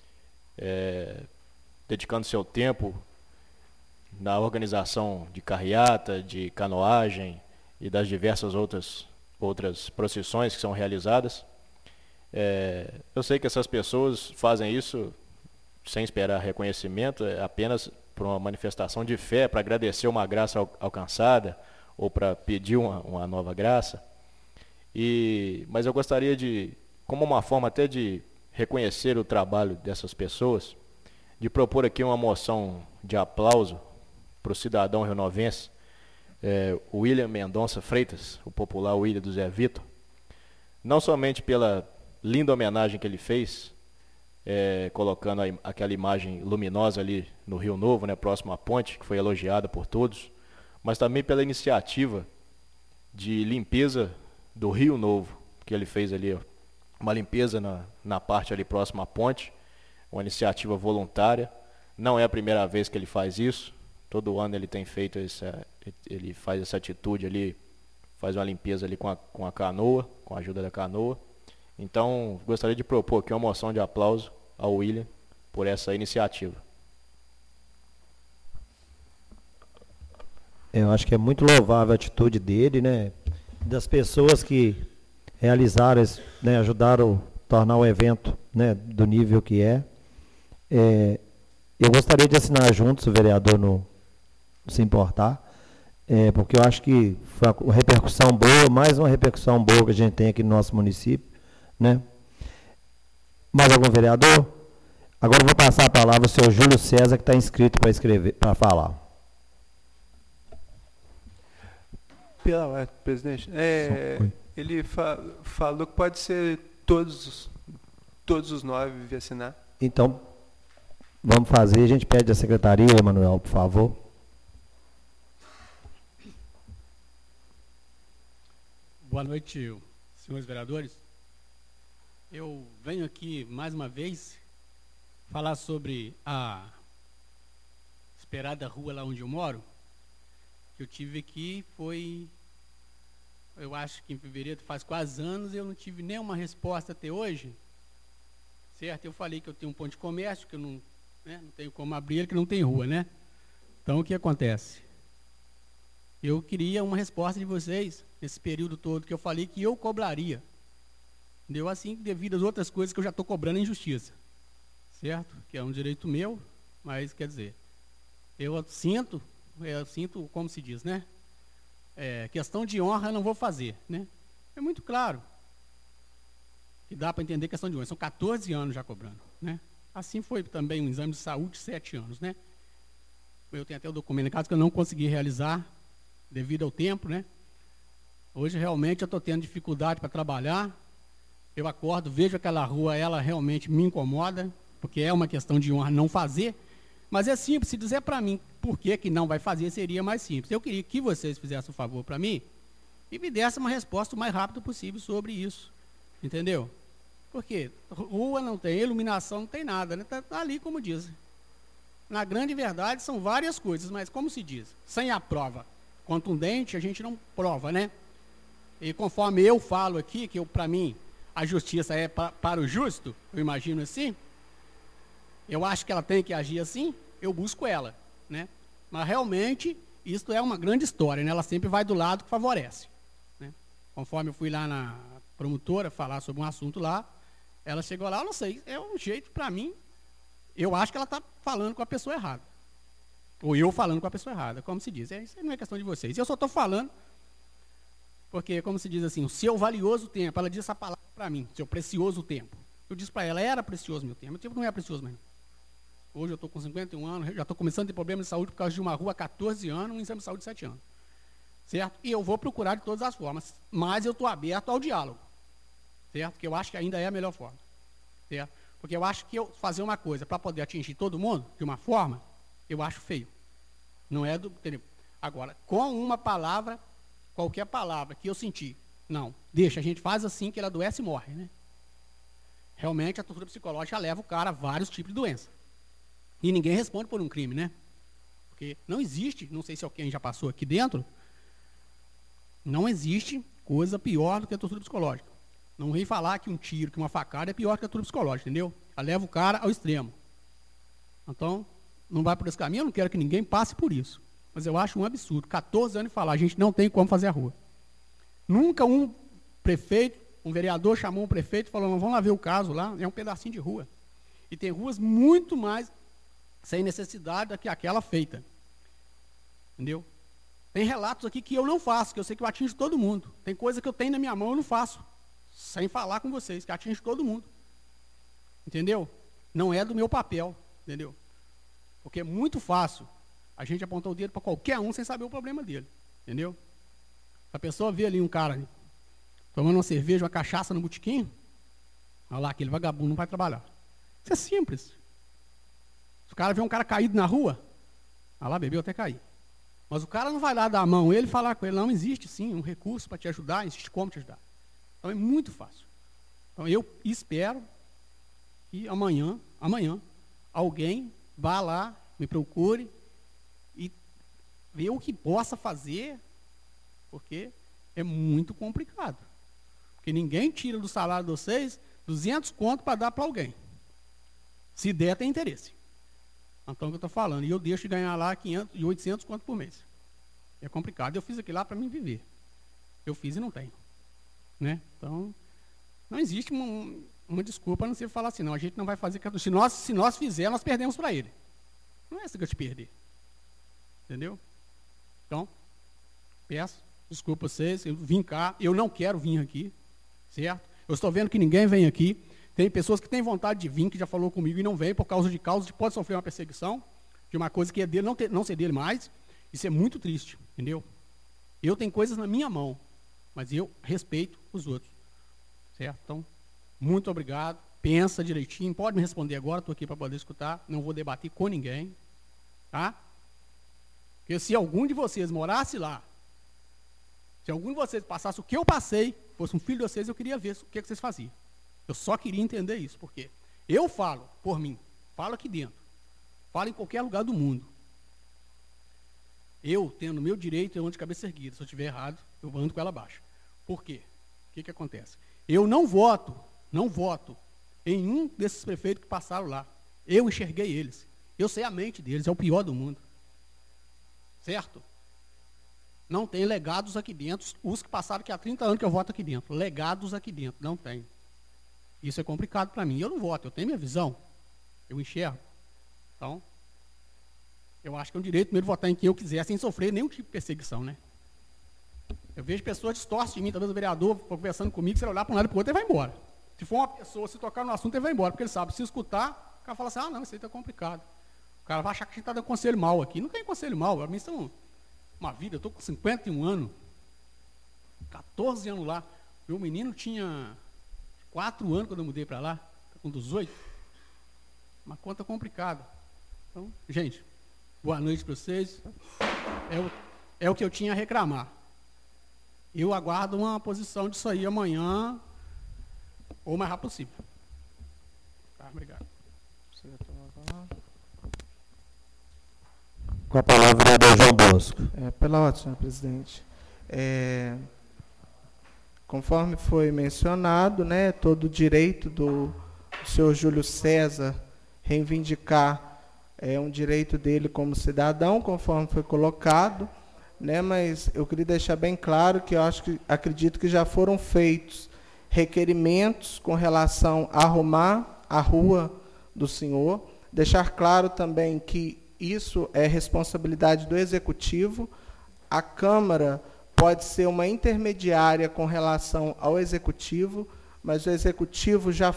dedicando seu tempo na organização de carreata, de canoagem e das diversas outras procissões que são realizadas. Eu sei que essas pessoas fazem isso sem esperar reconhecimento, apenas por uma manifestação de fé, para agradecer uma graça alcançada ou para pedir uma nova graça. Mas eu gostaria de, como uma forma até de reconhecer o trabalho dessas pessoas, de propor aqui uma moção de aplauso para o cidadão rionovense, William Mendonça Freitas, o popular William do Zé Vitor, não somente pela linda homenagem que ele fez, colocando aquela imagem luminosa ali no Rio Novo, né, próximo à ponte, que foi elogiada por todos, mas também pela iniciativa de limpeza do Rio Novo, que ele fez ali, ó, uma limpeza na parte ali próxima à ponte, uma iniciativa voluntária. Não é a primeira vez que ele faz isso, todo ano ele tem feito ele faz essa atitude ali, faz uma limpeza ali com a canoa, com a ajuda da canoa. Então, gostaria de propor aqui uma moção de aplauso ao William por essa iniciativa. Eu acho que é muito louvável a atitude dele, né? Das pessoas que realizaram, né, ajudaram a tornar o evento, né, do nível que é. Eu gostaria de assinar junto, se o vereador não se importar, porque eu acho que foi uma repercussão boa, mais uma repercussão boa que a gente tem aqui no nosso município, né? Mais algum vereador? Agora eu vou passar a palavra ao senhor Júlio César, que está inscrito para falar. Pela ordem, presidente. Ele falou que pode ser todos os 9 vir assinar. Então, vamos fazer. A gente pede à secretaria, Emanuel, por favor. Boa noite, senhores vereadores. Eu venho aqui, mais uma vez, falar sobre a esperada rua lá onde eu moro. Que eu tive aqui eu acho que em fevereiro, faz quase anos, eu não tive nenhuma resposta até hoje. Certo? Eu falei que eu tenho um ponto de comércio, que eu não tenho como abrir, que não tem rua, né? Então, o que acontece? Eu queria uma resposta de vocês, nesse período todo, que eu falei que eu cobraria. Entendeu? Assim, devido às outras coisas que eu já estou cobrando em justiça. Certo? Que é um direito meu, mas, quer dizer, eu sinto, como se diz, né? Questão de honra eu não vou fazer, né? É muito claro que dá para entender questão de honra. São 14 anos já cobrando, né? Assim foi também um exame de saúde, 7 anos, né? Eu tenho até o documento em casa que eu não consegui realizar devido ao tempo, né? Hoje realmente eu estou tendo dificuldade para trabalhar. Eu acordo, vejo aquela rua, ela realmente me incomoda, porque é uma questão de honra não fazer. Mas é simples, se dizer para mim por que não vai fazer, seria mais simples. Eu queria que vocês fizessem um favor para mim e me dessem uma resposta o mais rápido possível sobre isso. Entendeu? Porque rua não tem, iluminação não tem nada, né? Tá ali como dizem. Na grande verdade, são várias coisas, mas como se diz, sem a prova contundente, a gente não prova, né? E conforme eu falo aqui, que para mim a justiça é para o justo, eu imagino assim, eu acho que ela tem que agir assim, eu busco ela, né? Mas realmente, isso é uma grande história, né? Ela sempre vai do lado que favorece, né? Conforme eu fui lá na promotora falar sobre um assunto lá, ela chegou lá, eu não sei, é um jeito para mim, eu acho que ela está falando com a pessoa errada. Ou eu falando com a pessoa errada, como se diz. Isso não é questão de vocês. Eu só estou falando, porque, como se diz assim, o seu valioso tempo, ela diz essa palavra para mim, seu precioso tempo. Eu disse para ela, era precioso meu tempo. Meu tempo não é precioso mais. Hoje eu estou com 51 anos, já estou começando a ter problema de saúde por causa de uma rua há 14 anos, um exame de saúde de 7 anos. Certo? E eu vou procurar de todas as formas, mas eu estou aberto ao diálogo. Certo? Porque eu acho que ainda é a melhor forma. Certo? Porque eu acho que eu fazer uma coisa para poder atingir todo mundo, de uma forma, eu acho feio. Não é do... Entendeu? Agora, com uma palavra, qualquer palavra que eu sentir, não, deixa, a gente faz assim que ele adoece e morre, né? Realmente a tortura psicológica leva o cara a vários tipos de doença. E ninguém responde por um crime, né? Porque não existe, não sei se alguém já passou aqui dentro, não existe coisa pior do que a tortura psicológica. Não vem falar que um tiro, que uma facada é pior que a tortura psicológica, entendeu? Ela leva o cara ao extremo. Então, não vai por esse caminho, eu não quero que ninguém passe por isso. Mas eu acho um absurdo, 14 anos de falar, a gente não tem como fazer a rua. Nunca um prefeito um vereador chamou um prefeito e falou, vamos lá ver o caso lá, é um pedacinho de rua. E tem ruas muito mais sem necessidade do que aquela feita. Entendeu? Tem relatos aqui que eu não faço, que eu sei que eu atinjo todo mundo. Tem coisa que eu tenho na minha mão e eu não faço. Sem falar com vocês, que atinge todo mundo. Entendeu? Não é do meu papel, entendeu? Porque é muito fácil a gente apontar o dedo para qualquer um sem saber o problema dele. Entendeu? Se a pessoa vê ali um cara tomando uma cerveja, uma cachaça no botequim, olha lá, aquele vagabundo não vai trabalhar. Isso é simples. Se o cara vê um cara caído na rua, olha lá, bebeu até cair. Mas o cara não vai lá dar a mão, ele falar com ele, não, existe sim um recurso para te ajudar, existe como te ajudar. Então é muito fácil. Então eu espero que amanhã, alguém vá lá, me procure e vê o que possa fazer, porque é muito complicado. Porque ninguém tira do salário de vocês 200 conto para dar para alguém. Se der, tem interesse. Então, é o que eu estou falando. E eu deixo de ganhar lá 500 e 800 conto por mês. É complicado. Eu fiz aquilo lá para mim viver. Eu fiz e não tenho. Né? Então, não existe uma desculpa a não ser falar assim, não, a gente não vai fazer. Se nós fizer, nós perdemos para ele. Não é esse que eu te perder. Entendeu? Então, peço desculpa a vocês, eu vim cá, eu não quero vir aqui, certo? Eu estou vendo que ninguém vem aqui. Tem pessoas que têm vontade de vir, que já falou comigo e não vem por causa de causas que pode sofrer uma perseguição, de uma coisa que é dele, não ser dele mais. Isso é muito triste, entendeu? Eu tenho coisas na minha mão, mas eu respeito os outros, certo? Então, muito obrigado. Pensa direitinho, pode me responder agora, estou aqui para poder escutar, não vou debater com ninguém, tá? Porque se algum de vocês morasse lá, se algum de vocês passasse o que eu passei, fosse um filho de vocês, eu queria ver o que vocês faziam. Eu só queria entender isso, porque eu falo por mim, falo aqui dentro, falo em qualquer lugar do mundo. Eu, tendo meu direito, eu ando de cabeça erguida. Se eu estiver errado, eu ando com ela baixa. Por quê? O que acontece? Eu não voto em um desses prefeitos que passaram lá. Eu enxerguei eles. Eu sei a mente deles, é o pior do mundo. Certo? Não tem legados aqui dentro. Os que passaram aqui há 30 anos que eu voto aqui dentro. Legados aqui dentro, não tem. Isso é complicado para mim. Eu não voto, eu tenho minha visão. Eu enxergo. Então, eu acho que é um direito meu de votar em quem eu quiser, sem sofrer nenhum tipo de perseguição, né? Eu vejo pessoas distorcem de mim, talvez o vereador conversando comigo, se ele olhar para um lado e para o outro, ele vai embora. Se for uma pessoa, se tocar no assunto, ele vai embora, porque ele sabe, se escutar, o cara fala assim, não, isso aí está complicado. O cara vai achar que a gente está dando conselho mal aqui. Não tem conselho mal, para mim isso é uma vida, eu estou com 51 anos, 14 anos lá. Meu menino tinha 4 anos quando eu mudei para lá, está com 18. Uma conta complicada. Então, gente, boa noite para vocês. É o que eu tinha a reclamar. Eu aguardo uma posição disso aí amanhã, ou o mais rápido possível. Tá, obrigado. Com a palavra, o vereador João Bosco. Pela ordem, senhor presidente. Conforme foi mencionado, né, todo o direito do senhor Júlio César reivindicar um direito dele como cidadão, conforme foi colocado, né, mas eu queria deixar bem claro que acredito que já foram feitos requerimentos com relação a arrumar a rua do senhor, deixar claro também que isso é responsabilidade do executivo, a Câmara pode ser uma intermediária com relação ao executivo, mas o executivo já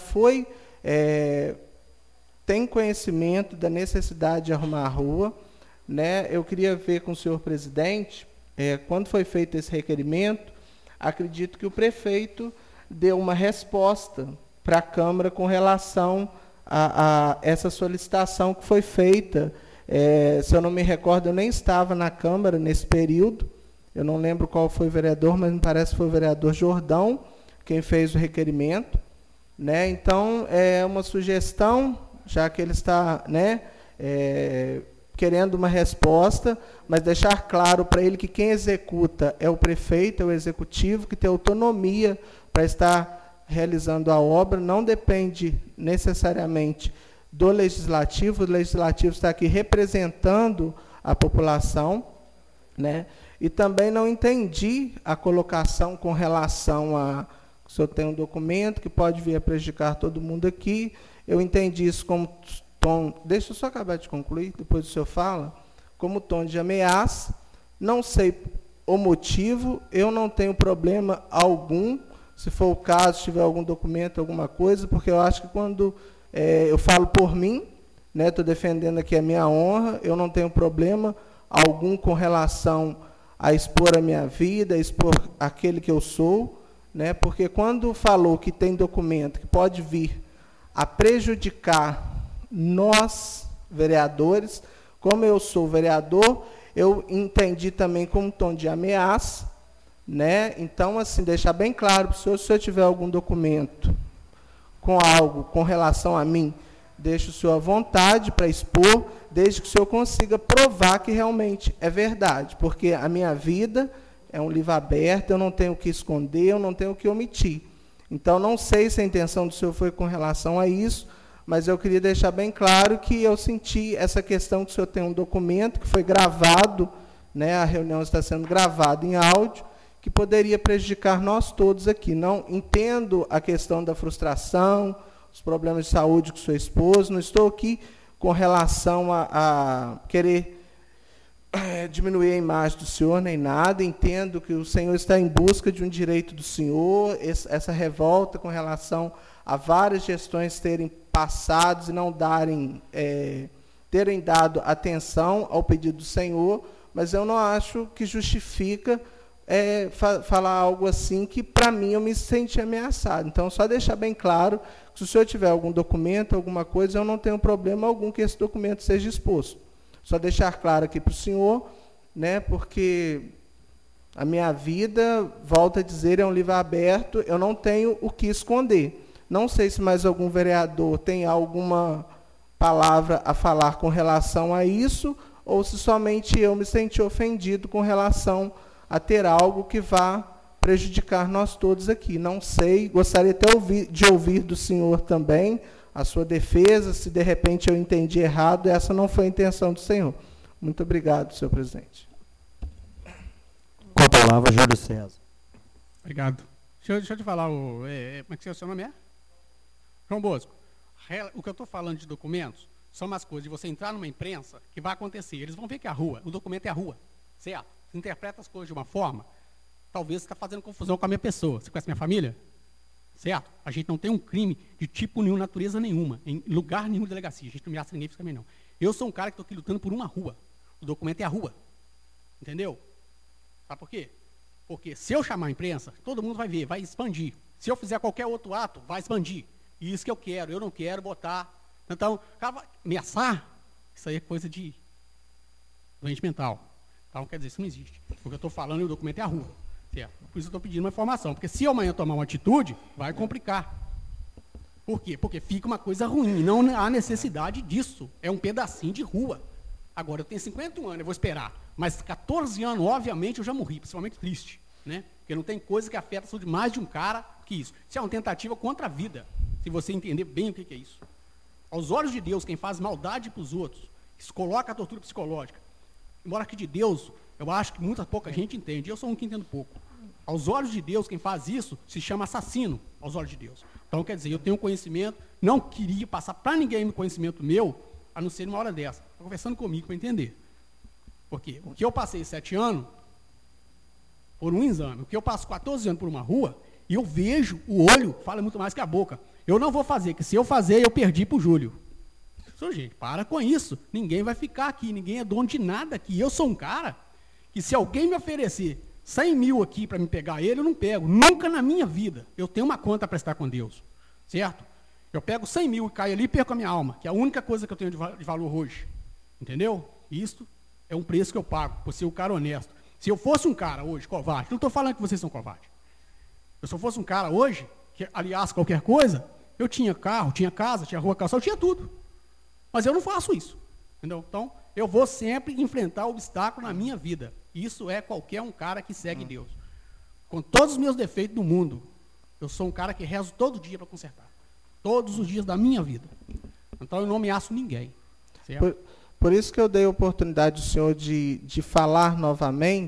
tem conhecimento da necessidade de arrumar a rua, né? Eu queria ver com o senhor presidente, quando foi feito esse requerimento, acredito que o prefeito deu uma resposta para a Câmara com relação a essa solicitação que foi feita. Se eu não me recordo, eu nem estava na Câmara nesse período, eu não lembro qual foi o vereador, mas me parece que foi o vereador Jordão quem fez o requerimento, né? Então, é uma sugestão, já que ele está, né, querendo uma resposta, mas deixar claro para ele que quem executa é o prefeito, é o executivo, que tem autonomia para estar realizando a obra, não depende necessariamente do legislativo, o legislativo está aqui representando a população, né? E também não entendi a colocação com relação a o senhor tem um documento que pode vir a prejudicar todo mundo aqui. Eu entendi isso como tom, deixa eu só acabar de concluir, depois o senhor fala, como tom de ameaça. Não sei o motivo, eu não tenho problema algum, se for o caso, se tiver algum documento, alguma coisa, porque eu acho que quando eu falo por mim, né, estou defendendo aqui a minha honra, eu não tenho problema algum com relação a expor a minha vida, a expor aquele que eu sou, né, porque quando falou que tem documento que pode vir a prejudicar nós, vereadores, como eu sou vereador, eu entendi também como um tom de ameaça, né? Então, assim, deixar bem claro, se o senhor tiver algum documento com algo com relação a mim, deixe o senhor à vontade para expor, desde que o senhor consiga provar que realmente é verdade, porque a minha vida é um livro aberto, eu não tenho o que esconder, eu não tenho o que omitir. Então, não sei se a intenção do senhor foi com relação a isso, mas eu queria deixar bem claro que eu senti essa questão que o senhor tem um documento que foi gravado, né, a reunião está sendo gravada em áudio, que poderia prejudicar nós todos aqui. Não entendo a questão da frustração, os problemas de saúde com o seu esposo, não estou aqui com relação a querer diminuir a imagem do senhor, nem nada. Entendo que o senhor está em busca de um direito do senhor, essa revolta com relação a várias gestões terem passado e não terem dado atenção ao pedido do senhor, mas eu não acho que justifica falar algo assim que, para mim, eu me senti ameaçado. Então, só deixar bem claro que, se o senhor tiver algum documento, alguma coisa, eu não tenho problema algum que esse documento seja exposto. Só deixar claro aqui para o senhor, né, porque a minha vida, volto a dizer, é um livro aberto, eu não tenho o que esconder. Não sei se mais algum vereador tem alguma palavra a falar com relação a isso, ou se somente eu me senti ofendido com relação a ter algo que vá prejudicar nós todos aqui. Não sei, gostaria até de ouvir do senhor também a sua defesa, se de repente eu entendi errado, essa não foi a intenção do senhor. Muito obrigado, senhor presidente. Com a palavra, Júlio César. Obrigado. Deixa eu te falar, como é que o seu nome é? João Bosco. O que eu estou falando de documentos são umas coisas de você entrar numa imprensa que vai acontecer. Eles vão ver que é a rua, o documento é a rua, certo? Você interpreta as coisas de uma forma, talvez você está fazendo confusão com a minha pessoa. Você conhece minha família? Certo? A gente não tem um crime de tipo nenhum, natureza nenhuma, em lugar nenhum de delegacia. A gente não ameaça ninguém fisicamente, não. Eu sou um cara que estou aqui lutando por uma rua. O documento é a rua. Entendeu? Sabe por quê? Porque se eu chamar a imprensa, todo mundo vai ver, vai expandir. Se eu fizer qualquer outro ato, vai expandir. E isso que eu quero. Eu não quero botar. Então, ameaçar, isso aí é coisa de doente mental. Então, quer dizer, isso não existe. O que eu estou falando e o documento é a rua. Certo? Por isso eu estou pedindo uma informação. Porque se eu amanhã tomar uma atitude, vai complicar. Por quê? Porque fica uma coisa ruim. Não há necessidade disso. É um pedacinho de rua. Agora, eu tenho 51 anos, eu vou esperar. Mas 14 anos, obviamente, eu já morri. Principalmente triste. Né? Porque não tem coisa que afeta a saúde de mais de um cara que isso. Isso é uma tentativa contra a vida. Se você entender bem o que é isso. Aos olhos de Deus, quem faz maldade para os outros, que se coloca a tortura psicológica, embora que de Deus, eu acho que pouca gente entende, eu sou um que entendo pouco. Aos olhos de Deus, quem faz isso se chama assassino, aos olhos de Deus. Então, quer dizer, eu tenho conhecimento, não queria passar para ninguém no conhecimento meu, a não ser numa hora dessa. Estou conversando comigo para entender. Porque o que eu passei 7 anos, por um exame, o que eu passo 14 anos por uma rua, e eu vejo, o olho fala muito mais que a boca. Eu não vou fazer, que se eu fazer, eu perdi para o Júlio. Gente, para com isso. Ninguém vai ficar aqui, ninguém é dono de nada aqui. Eu sou um cara que, se alguém me oferecer 100 mil aqui para me pegar ele, eu não pego. Nunca na minha vida. Eu tenho uma conta a prestar com Deus. Certo? Eu pego 100 mil e caio ali e perco a minha alma, que é a única coisa que eu tenho de valor hoje. Entendeu? Isso é um preço que eu pago, por ser um cara honesto. Se eu fosse um cara hoje, covarde, não estou falando que vocês são covardes. Se eu fosse um cara hoje, que, aliás, qualquer coisa, eu tinha carro, tinha casa, tinha rua, calçada, eu tinha tudo. Mas eu não faço isso. Entendeu? Então, eu vou sempre enfrentar obstáculo na minha vida. Isso é qualquer um cara que segue Deus. Com todos os meus defeitos do mundo, eu sou um cara que rezo todo dia para consertar. Todos os dias da minha vida. Então, eu não ameaço ninguém. Certo? Por isso que eu dei a oportunidade do senhor de falar novamente,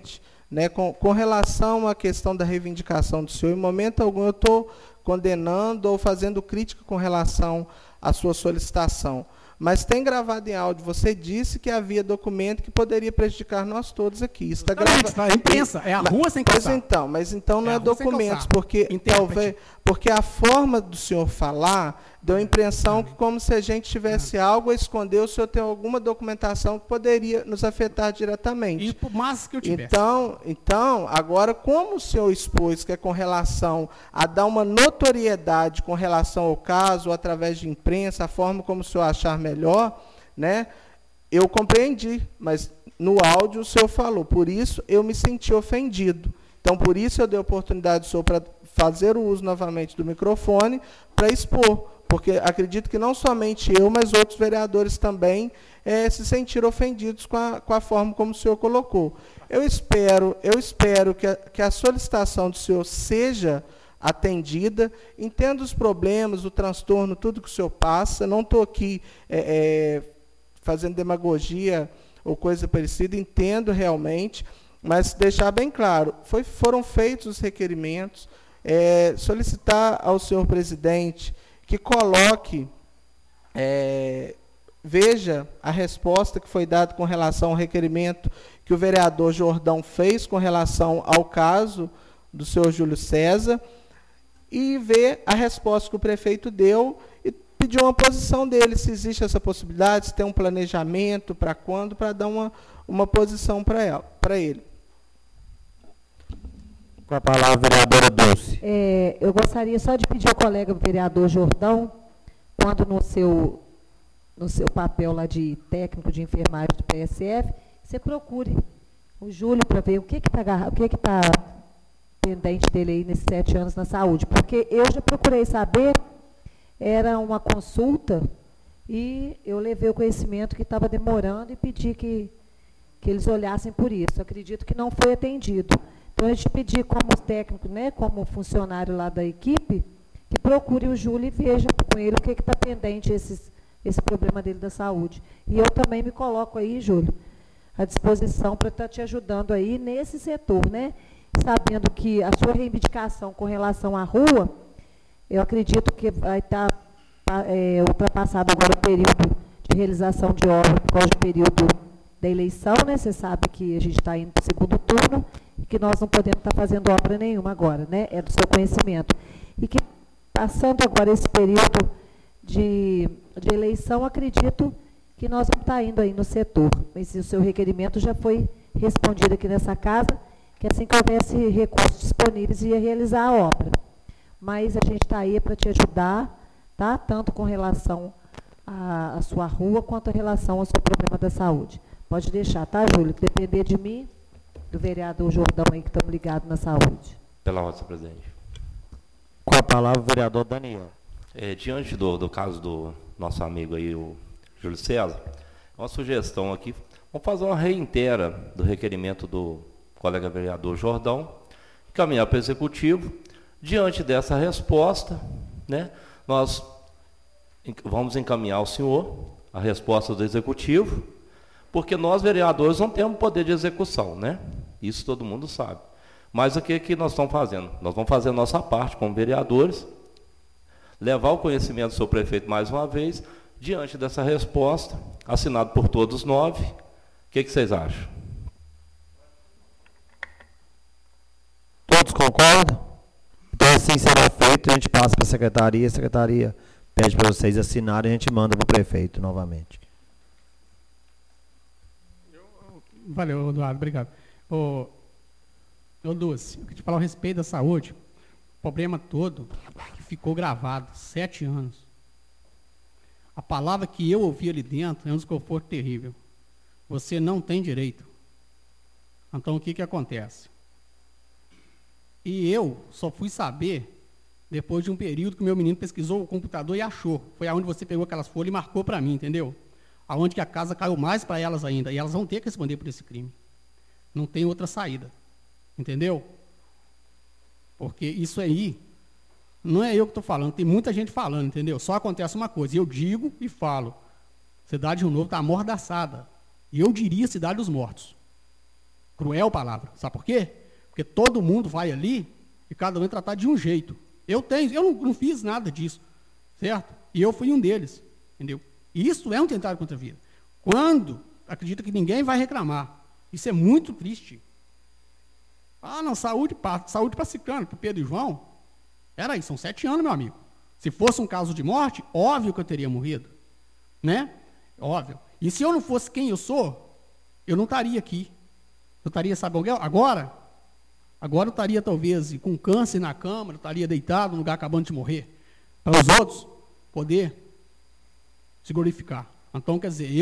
né, com relação à questão da reivindicação do senhor, em momento algum eu estou condenando ou fazendo crítica com relação à sua solicitação. Mas tem gravado em áudio, você disse que havia documento que poderia prejudicar nós todos aqui. Isso está gravado. Está imprensa, é a rua sem calçar. Mas então não é documentos, porque talvez, porque a forma do senhor falar deu a impressão que como se a gente tivesse algo a esconder, o senhor tem alguma documentação que poderia nos afetar diretamente. E por mais que eu tivesse. Então, agora, como o senhor expôs que é com relação a dar uma notoriedade com relação ao caso, ou através de imprensa, a forma como o senhor achar melhor, né, eu compreendi, mas no áudio o senhor falou, por isso eu me senti ofendido. Então, por isso eu dei a oportunidade do senhor para fazer o uso novamente do microfone para expor, porque acredito que não somente eu, mas outros vereadores também se sentiram ofendidos com a forma como o senhor colocou. Eu espero que a solicitação do senhor seja atendida, entendo os problemas, o transtorno, tudo que o senhor passa, não estou aqui fazendo demagogia ou coisa parecida, entendo realmente, mas deixar bem claro, foram feitos os requerimentos, solicitar ao senhor presidente que coloque, veja a resposta que foi dada com relação ao requerimento que o vereador Jordão fez com relação ao caso do senhor Júlio César, e ver a resposta que o prefeito deu e pedir uma posição dele, se existe essa possibilidade, se tem um planejamento, para quando, para dar uma posição para ele. Com a palavra, a vereadora Dulce. Eu gostaria só de pedir ao colega vereador Jordão, quando no seu papel lá de técnico de enfermagem do PSF, você procure o Júlio para ver o que está pendente dele aí nesses 7 anos na saúde. Porque eu já procurei saber, era uma consulta, e eu levei o conhecimento que estava demorando e pedi que eles olhassem por isso. Acredito que não foi atendido. Então, a gente pedir como técnico, né, como funcionário lá da equipe, que procure o Júlio e veja com ele o que está pendente esse problema dele da saúde. E eu também me coloco aí, Júlio, à disposição para estar te ajudando aí nesse setor, né? Sabendo que a sua reivindicação com relação à rua, eu acredito que vai estar ultrapassado agora o período de realização de obra por causa do período da eleição, né? Você sabe que a gente está indo para o segundo turno e que nós não podemos estar fazendo obra nenhuma agora, né? É do seu conhecimento. E que, passando agora esse período de eleição, acredito que nós vamos estar indo aí no setor. Mas o seu requerimento já foi respondido aqui nessa casa, que assim que houvesse recursos disponíveis, ia realizar a obra. Mas a gente está aí para te ajudar, tá? Tanto com relação à sua rua, quanto em relação ao seu problema da saúde. Pode deixar, tá, Júlio? Que depender de mim, do vereador Jordão aí, que estamos ligados na saúde. Pela ordem, senhor presidente. Com a palavra, o vereador Daniel. Diante do caso do nosso amigo aí, o Júlio César, uma sugestão aqui, vamos fazer uma reitera do requerimento do colega vereador Jordão, caminhar para o executivo. Diante dessa resposta, né, nós vamos encaminhar ao senhor a resposta do executivo, porque nós, vereadores, não temos poder de execução, né? Isso todo mundo sabe. Mas o que nós estamos fazendo? Nós vamos fazer a nossa parte como vereadores, levar o conhecimento do seu prefeito mais uma vez, diante dessa resposta, assinado por todos 9. O que vocês acham? Todos concordam? Então, assim será feito, a gente passa para a secretaria pede para vocês assinarem e a gente manda para o prefeito novamente. Valeu, Eduardo, obrigado. Ô Dulce, eu queria te falar a respeito da saúde. O problema todo que ficou gravado 7 anos. A palavra que eu ouvi ali dentro é um desconforto terrível. Você não tem direito. Então, o que acontece? E eu só fui saber depois de um período que o meu menino pesquisou o computador e achou. Foi aonde você pegou aquelas folhas e marcou para mim, entendeu? Aonde que a casa caiu mais para elas ainda. E elas vão ter que responder por esse crime. Não tem outra saída. Entendeu? Porque isso aí, não é eu que estou falando, tem muita gente falando, entendeu? Só acontece uma coisa, eu digo e falo. Cidade de Rio Novo está amordaçada. E eu diria Cidade dos Mortos. Cruel palavra. Sabe por quê? Porque todo mundo vai ali e cada um é tratado de um jeito. Eu não fiz nada disso, certo? E eu fui um deles, entendeu? E isso é um tentado contra a vida. Quando acredita que ninguém vai reclamar, isso é muito triste. Ah, não, saúde para Ciclano, para Pedro e João. Era aí, são 7 anos, meu amigo. Se fosse um caso de morte, óbvio que eu teria morrido, né? Óbvio. E se eu não fosse quem eu sou, eu não estaria aqui. Eu estaria, sabe, agora eu estaria talvez com câncer na cama, eu estaria deitado num lugar acabando de morrer. Para os outros poder se glorificar. Então, quer dizer,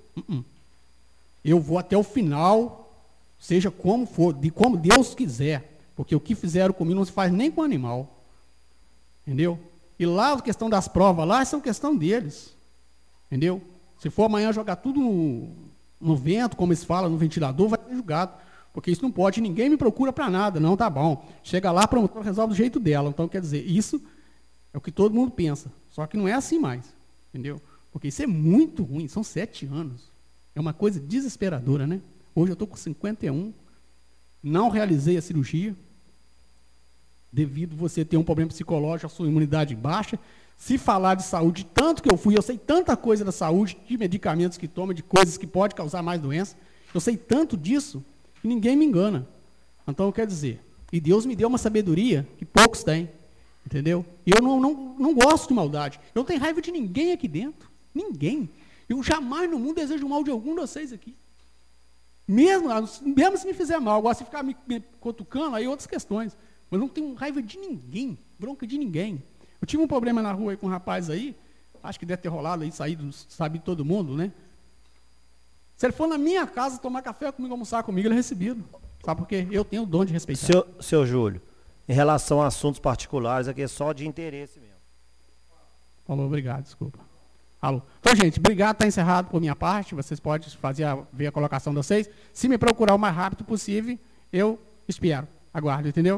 eu vou até o final, seja como for, de como Deus quiser, porque o que fizeram comigo não se faz nem com animal. Entendeu? E lá, a questão das provas, lá são questão deles. Entendeu? Se for amanhã jogar tudo no vento, como eles falam, no ventilador, vai ser julgado. Porque isso não pode, ninguém me procura para nada. Não, tá bom. Chega lá, promotor resolve do jeito dela. Então, quer dizer, isso é o que todo mundo pensa. Só que não é assim mais. Entendeu? Porque isso é muito ruim. São 7 anos. É uma coisa desesperadora, né? Hoje eu estou com 51. Não realizei a cirurgia. Devido você ter um problema psicológico, a sua imunidade baixa. Se falar de saúde, tanto que eu sei tanta coisa da saúde, de medicamentos que toma, de coisas que pode causar mais doença. Eu sei tanto disso que ninguém me engana. Então, quer dizer, e Deus me deu uma sabedoria que poucos têm. Entendeu? E eu não gosto de maldade. Eu não tenho raiva de ninguém aqui dentro. Ninguém. Eu jamais no mundo desejo mal de algum de vocês aqui. Mesmo se me fizer mal, agora se ficar me cutucando, aí outras questões. Mas eu não tenho raiva de ninguém, bronca de ninguém. Eu tive um problema na rua aí com um rapaz aí, acho que deve ter rolado aí, saído, sabe, de todo mundo, né? Se ele for na minha casa tomar café comigo, almoçar comigo, ele é recebido. Sabe por quê? Eu tenho o dom de respeitar. Seu Júlio, em relação a assuntos particulares, aqui é só de interesse mesmo. Falou, obrigado, desculpa. Alô. Então, gente, obrigado, está encerrado por minha parte. Vocês podem ver a colocação de vocês. Se me procurar o mais rápido possível, eu espero. Aguardo, entendeu?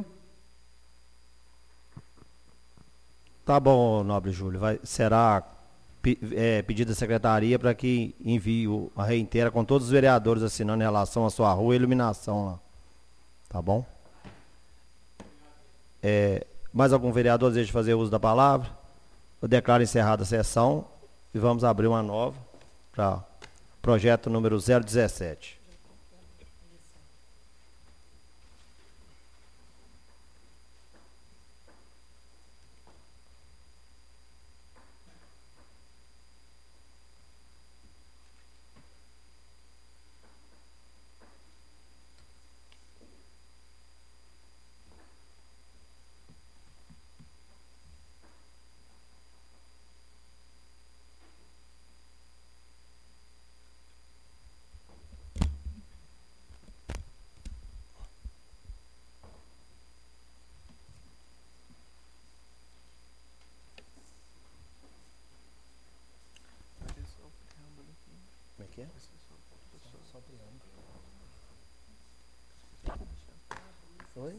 Tá bom, nobre Júlio. Será pedido da secretaria para que envie a reiteira com todos os vereadores assinando em relação à sua rua e iluminação lá. Tá bom? Mais algum vereador deseja fazer uso da palavra? Eu declaro encerrada a sessão e vamos abrir uma nova para projeto número 017. Como é que é? Só preâmbulo. Oi?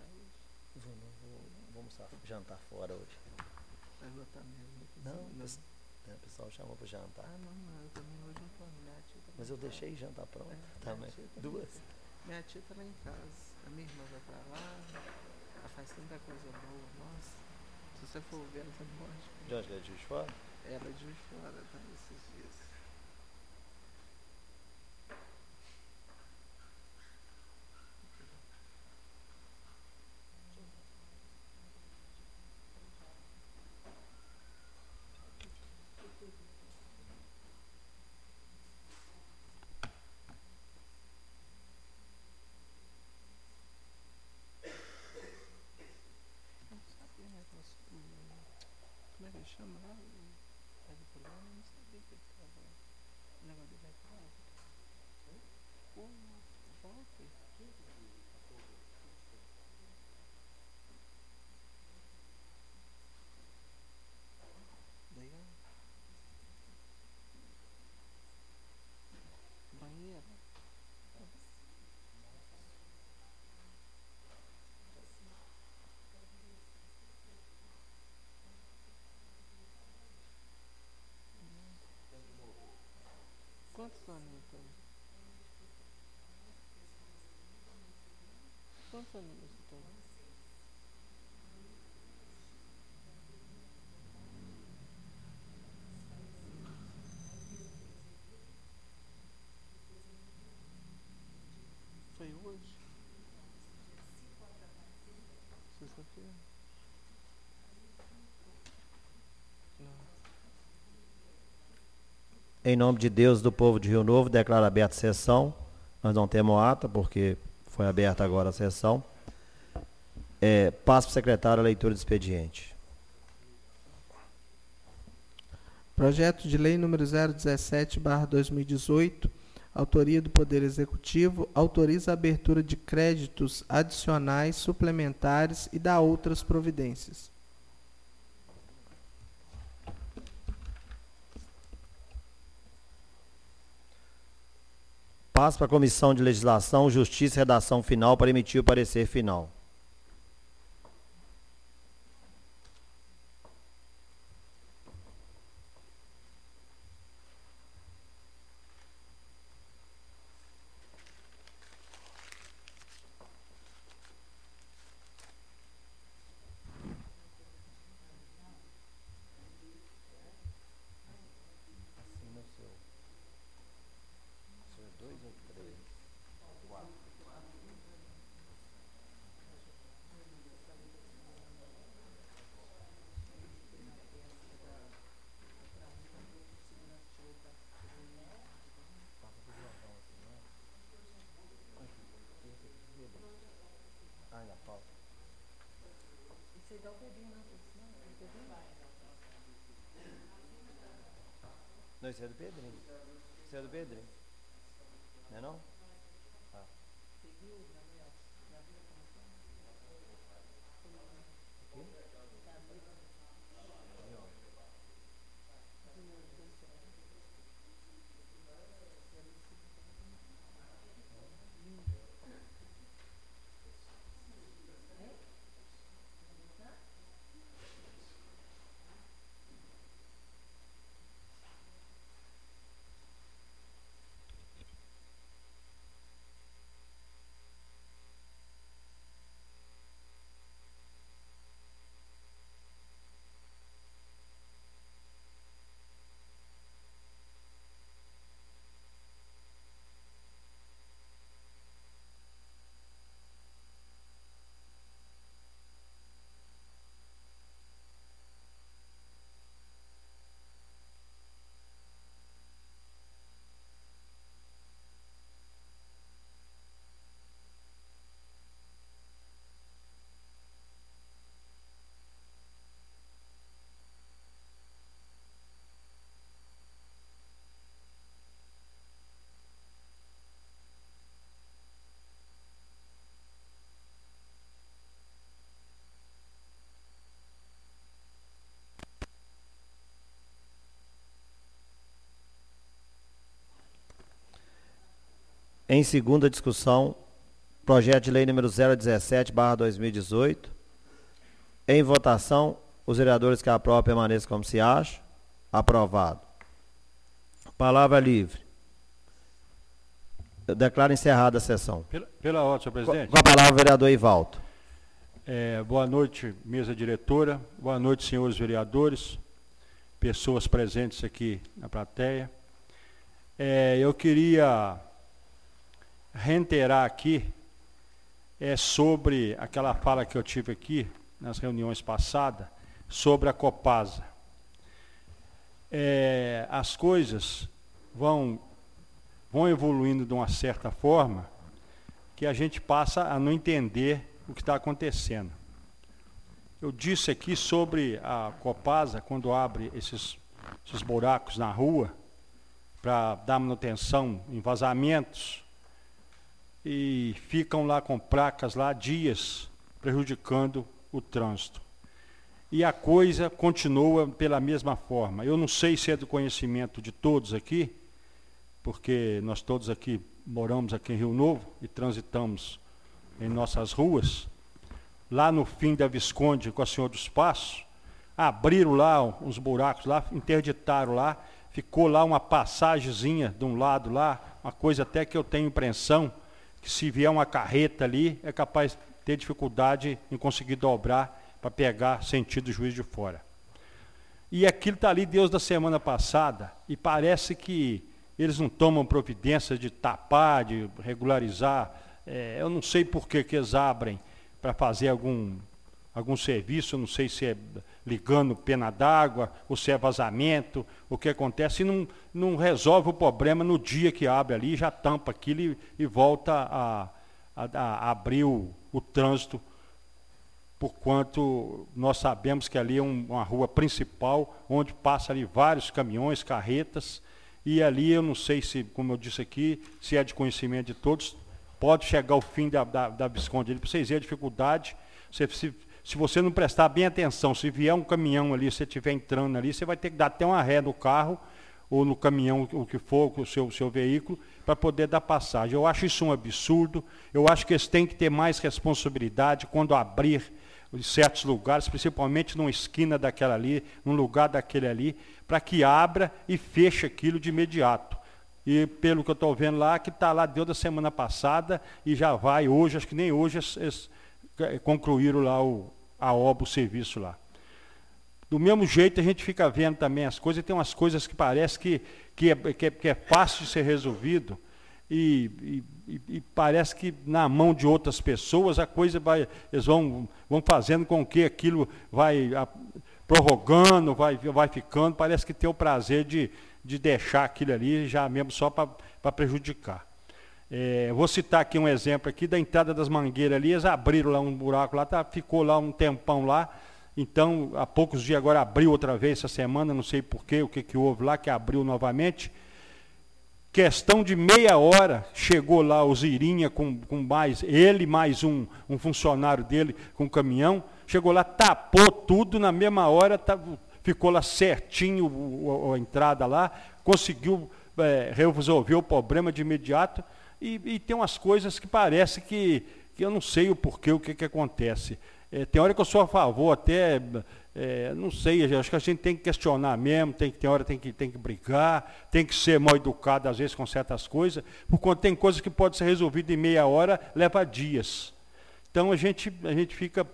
Vou jantar fora hoje. Vai votar mesmo? Não, o pessoal chamou para jantar. Ah, não, eu também hoje não tô. Minha tia também. Mas eu deixei jantar pronto. Também. Duas. Minha tia tá lá em casa. A minha irmã vai pra lá. Ela faz tanta coisa boa. Nossa. Se você for ver, ela tá morte. De onde? É de Juiz de Fora? Ela é de Juiz de Fora, tá esses dias. Como é que ele chama lá? É do programa? Eu não sabia que ele estava lá. Foi hoje? Sexta-feira? Em nome de Deus, do povo de Rio Novo, declaro aberta a sessão. Nós não temos ata, porque foi aberta agora a sessão. Passo para o secretário a leitura do expediente. Projeto de lei número 017/2018, autoria do Poder Executivo, autoriza a abertura de créditos adicionais, suplementares e dá outras providências. Passo para a Comissão de Legislação, Justiça e Redação Final para emitir o parecer final. Não, isso é do Pedrinho. Isso é do Pedrinho. Não é não? Ah. Em segunda discussão, projeto de lei número 017/2018. Em votação, os vereadores que aprovam permaneçam como se acham. Aprovado. Palavra livre. Eu declaro encerrada a sessão. Pela ordem, senhor presidente. Com a palavra, o vereador Ivaldo. Boa noite, mesa diretora. Boa noite, senhores vereadores, pessoas presentes aqui na plateia. Eu queria reiterar aqui sobre aquela fala que eu tive aqui nas reuniões passadas sobre a Copasa. As coisas vão evoluindo de uma certa forma que a gente passa a não entender o que está acontecendo. Eu disse aqui sobre a Copasa, quando abre esses buracos na rua para dar manutenção em vazamentos, e ficam lá com placas lá dias prejudicando o trânsito. E a coisa continua pela mesma forma. Eu não sei se é do conhecimento de todos aqui, porque nós todos aqui moramos aqui em Rio Novo e transitamos em nossas ruas. Lá no fim da Visconde com a Senhor dos Passos, abriram lá uns buracos lá, interditaram lá, ficou lá uma passagemzinha de um lado lá, uma coisa até que eu tenho impressão que se vier uma carreta ali, é capaz ter dificuldade em conseguir dobrar para pegar sentido Juiz de Fora. E aquilo está ali Deus da semana passada, e parece que eles não tomam providência de tapar, de regularizar. Eu não sei por que eles abrem para fazer algum serviço, eu não sei se é ligando pena d'água, ou se é vazamento, o que acontece, e não resolve o problema no dia que abre ali, já tampa aquilo e volta a abrir o trânsito, porquanto nós sabemos que ali é uma rua principal, onde passa ali vários caminhões, carretas, e ali eu não sei se, como eu disse aqui, se é de conhecimento de todos, pode chegar ao fim da Visconde ali, para vocês verem a dificuldade. Se você não prestar bem atenção, se vier um caminhão ali, se você estiver entrando ali, você vai ter que dar até uma ré no carro, ou no caminhão, o que for, o seu veículo, para poder dar passagem. Eu acho isso um absurdo, eu acho que eles têm que ter mais responsabilidade quando abrir em certos lugares, principalmente numa esquina daquela ali, num lugar daquele ali, para que abra e feche aquilo de imediato. E pelo que eu estou vendo lá, que está lá, deu da semana passada, e já vai hoje, acho que nem hoje eles concluíram lá a obra, o serviço lá. Do mesmo jeito, a gente fica vendo também as coisas, e tem umas coisas que parece que é fácil de ser resolvido, e parece que na mão de outras pessoas a coisa eles vão fazendo com que aquilo vai prorrogando, vai ficando, parece que tem o prazer de deixar aquilo ali já mesmo só para prejudicar. Vou citar aqui um exemplo aqui da entrada das mangueiras ali, eles abriram lá um buraco lá, ficou lá um tempão lá, então há poucos dias agora abriu outra vez essa semana, não sei porquê, o que houve lá, que abriu novamente. Questão de meia hora, chegou lá o Zirinha com mais um funcionário dele com caminhão, chegou lá, tapou tudo, na mesma hora ficou lá certinho a entrada lá, conseguiu resolver o problema de imediato, e tem umas coisas que parece que eu não sei o porquê, o que acontece. Tem hora que eu sou a favor, até, não sei, acho que a gente tem que questionar mesmo, tem hora tem que brigar, tem que ser mal educado às vezes com certas coisas, porque tem coisas que podem ser resolvidas em meia hora, leva dias. Então a gente fica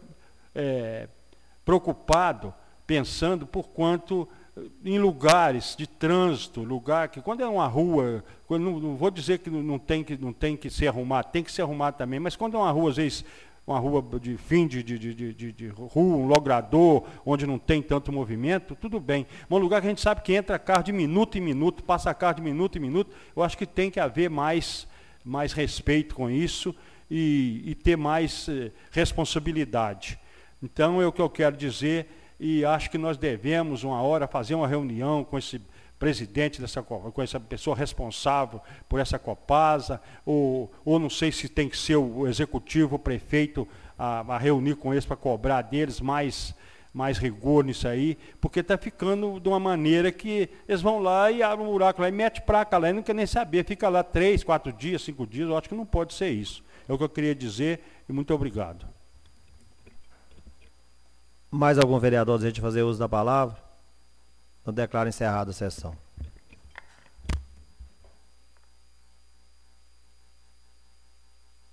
preocupado, pensando por quanto em lugares de trânsito, lugar que quando é uma rua, não vou dizer que não tem que ser arrumado, tem que ser arrumado também, mas quando é uma rua, às vezes, uma rua de fim de rua, um logrador, onde não tem tanto movimento, tudo bem. Um lugar que a gente sabe que entra carro de minuto em minuto, passa carro de minuto em minuto, eu acho que tem que haver mais respeito com isso e ter mais responsabilidade. Então, é o que eu quero dizer, e acho que nós devemos, uma hora, fazer uma reunião com esse presidente com essa pessoa responsável por essa Copasa, ou não sei se tem que ser o executivo, o prefeito, a reunir com eles para cobrar deles mais rigor nisso aí, porque está ficando de uma maneira que eles vão lá e abrem um buraco lá e metem praca lá e não quer nem saber, fica lá 3, 4 dias, 5 dias, eu acho que não pode ser isso. É o que eu queria dizer e muito obrigado. Mais algum vereador deseja fazer uso da palavra? Eu declaro encerrada a sessão.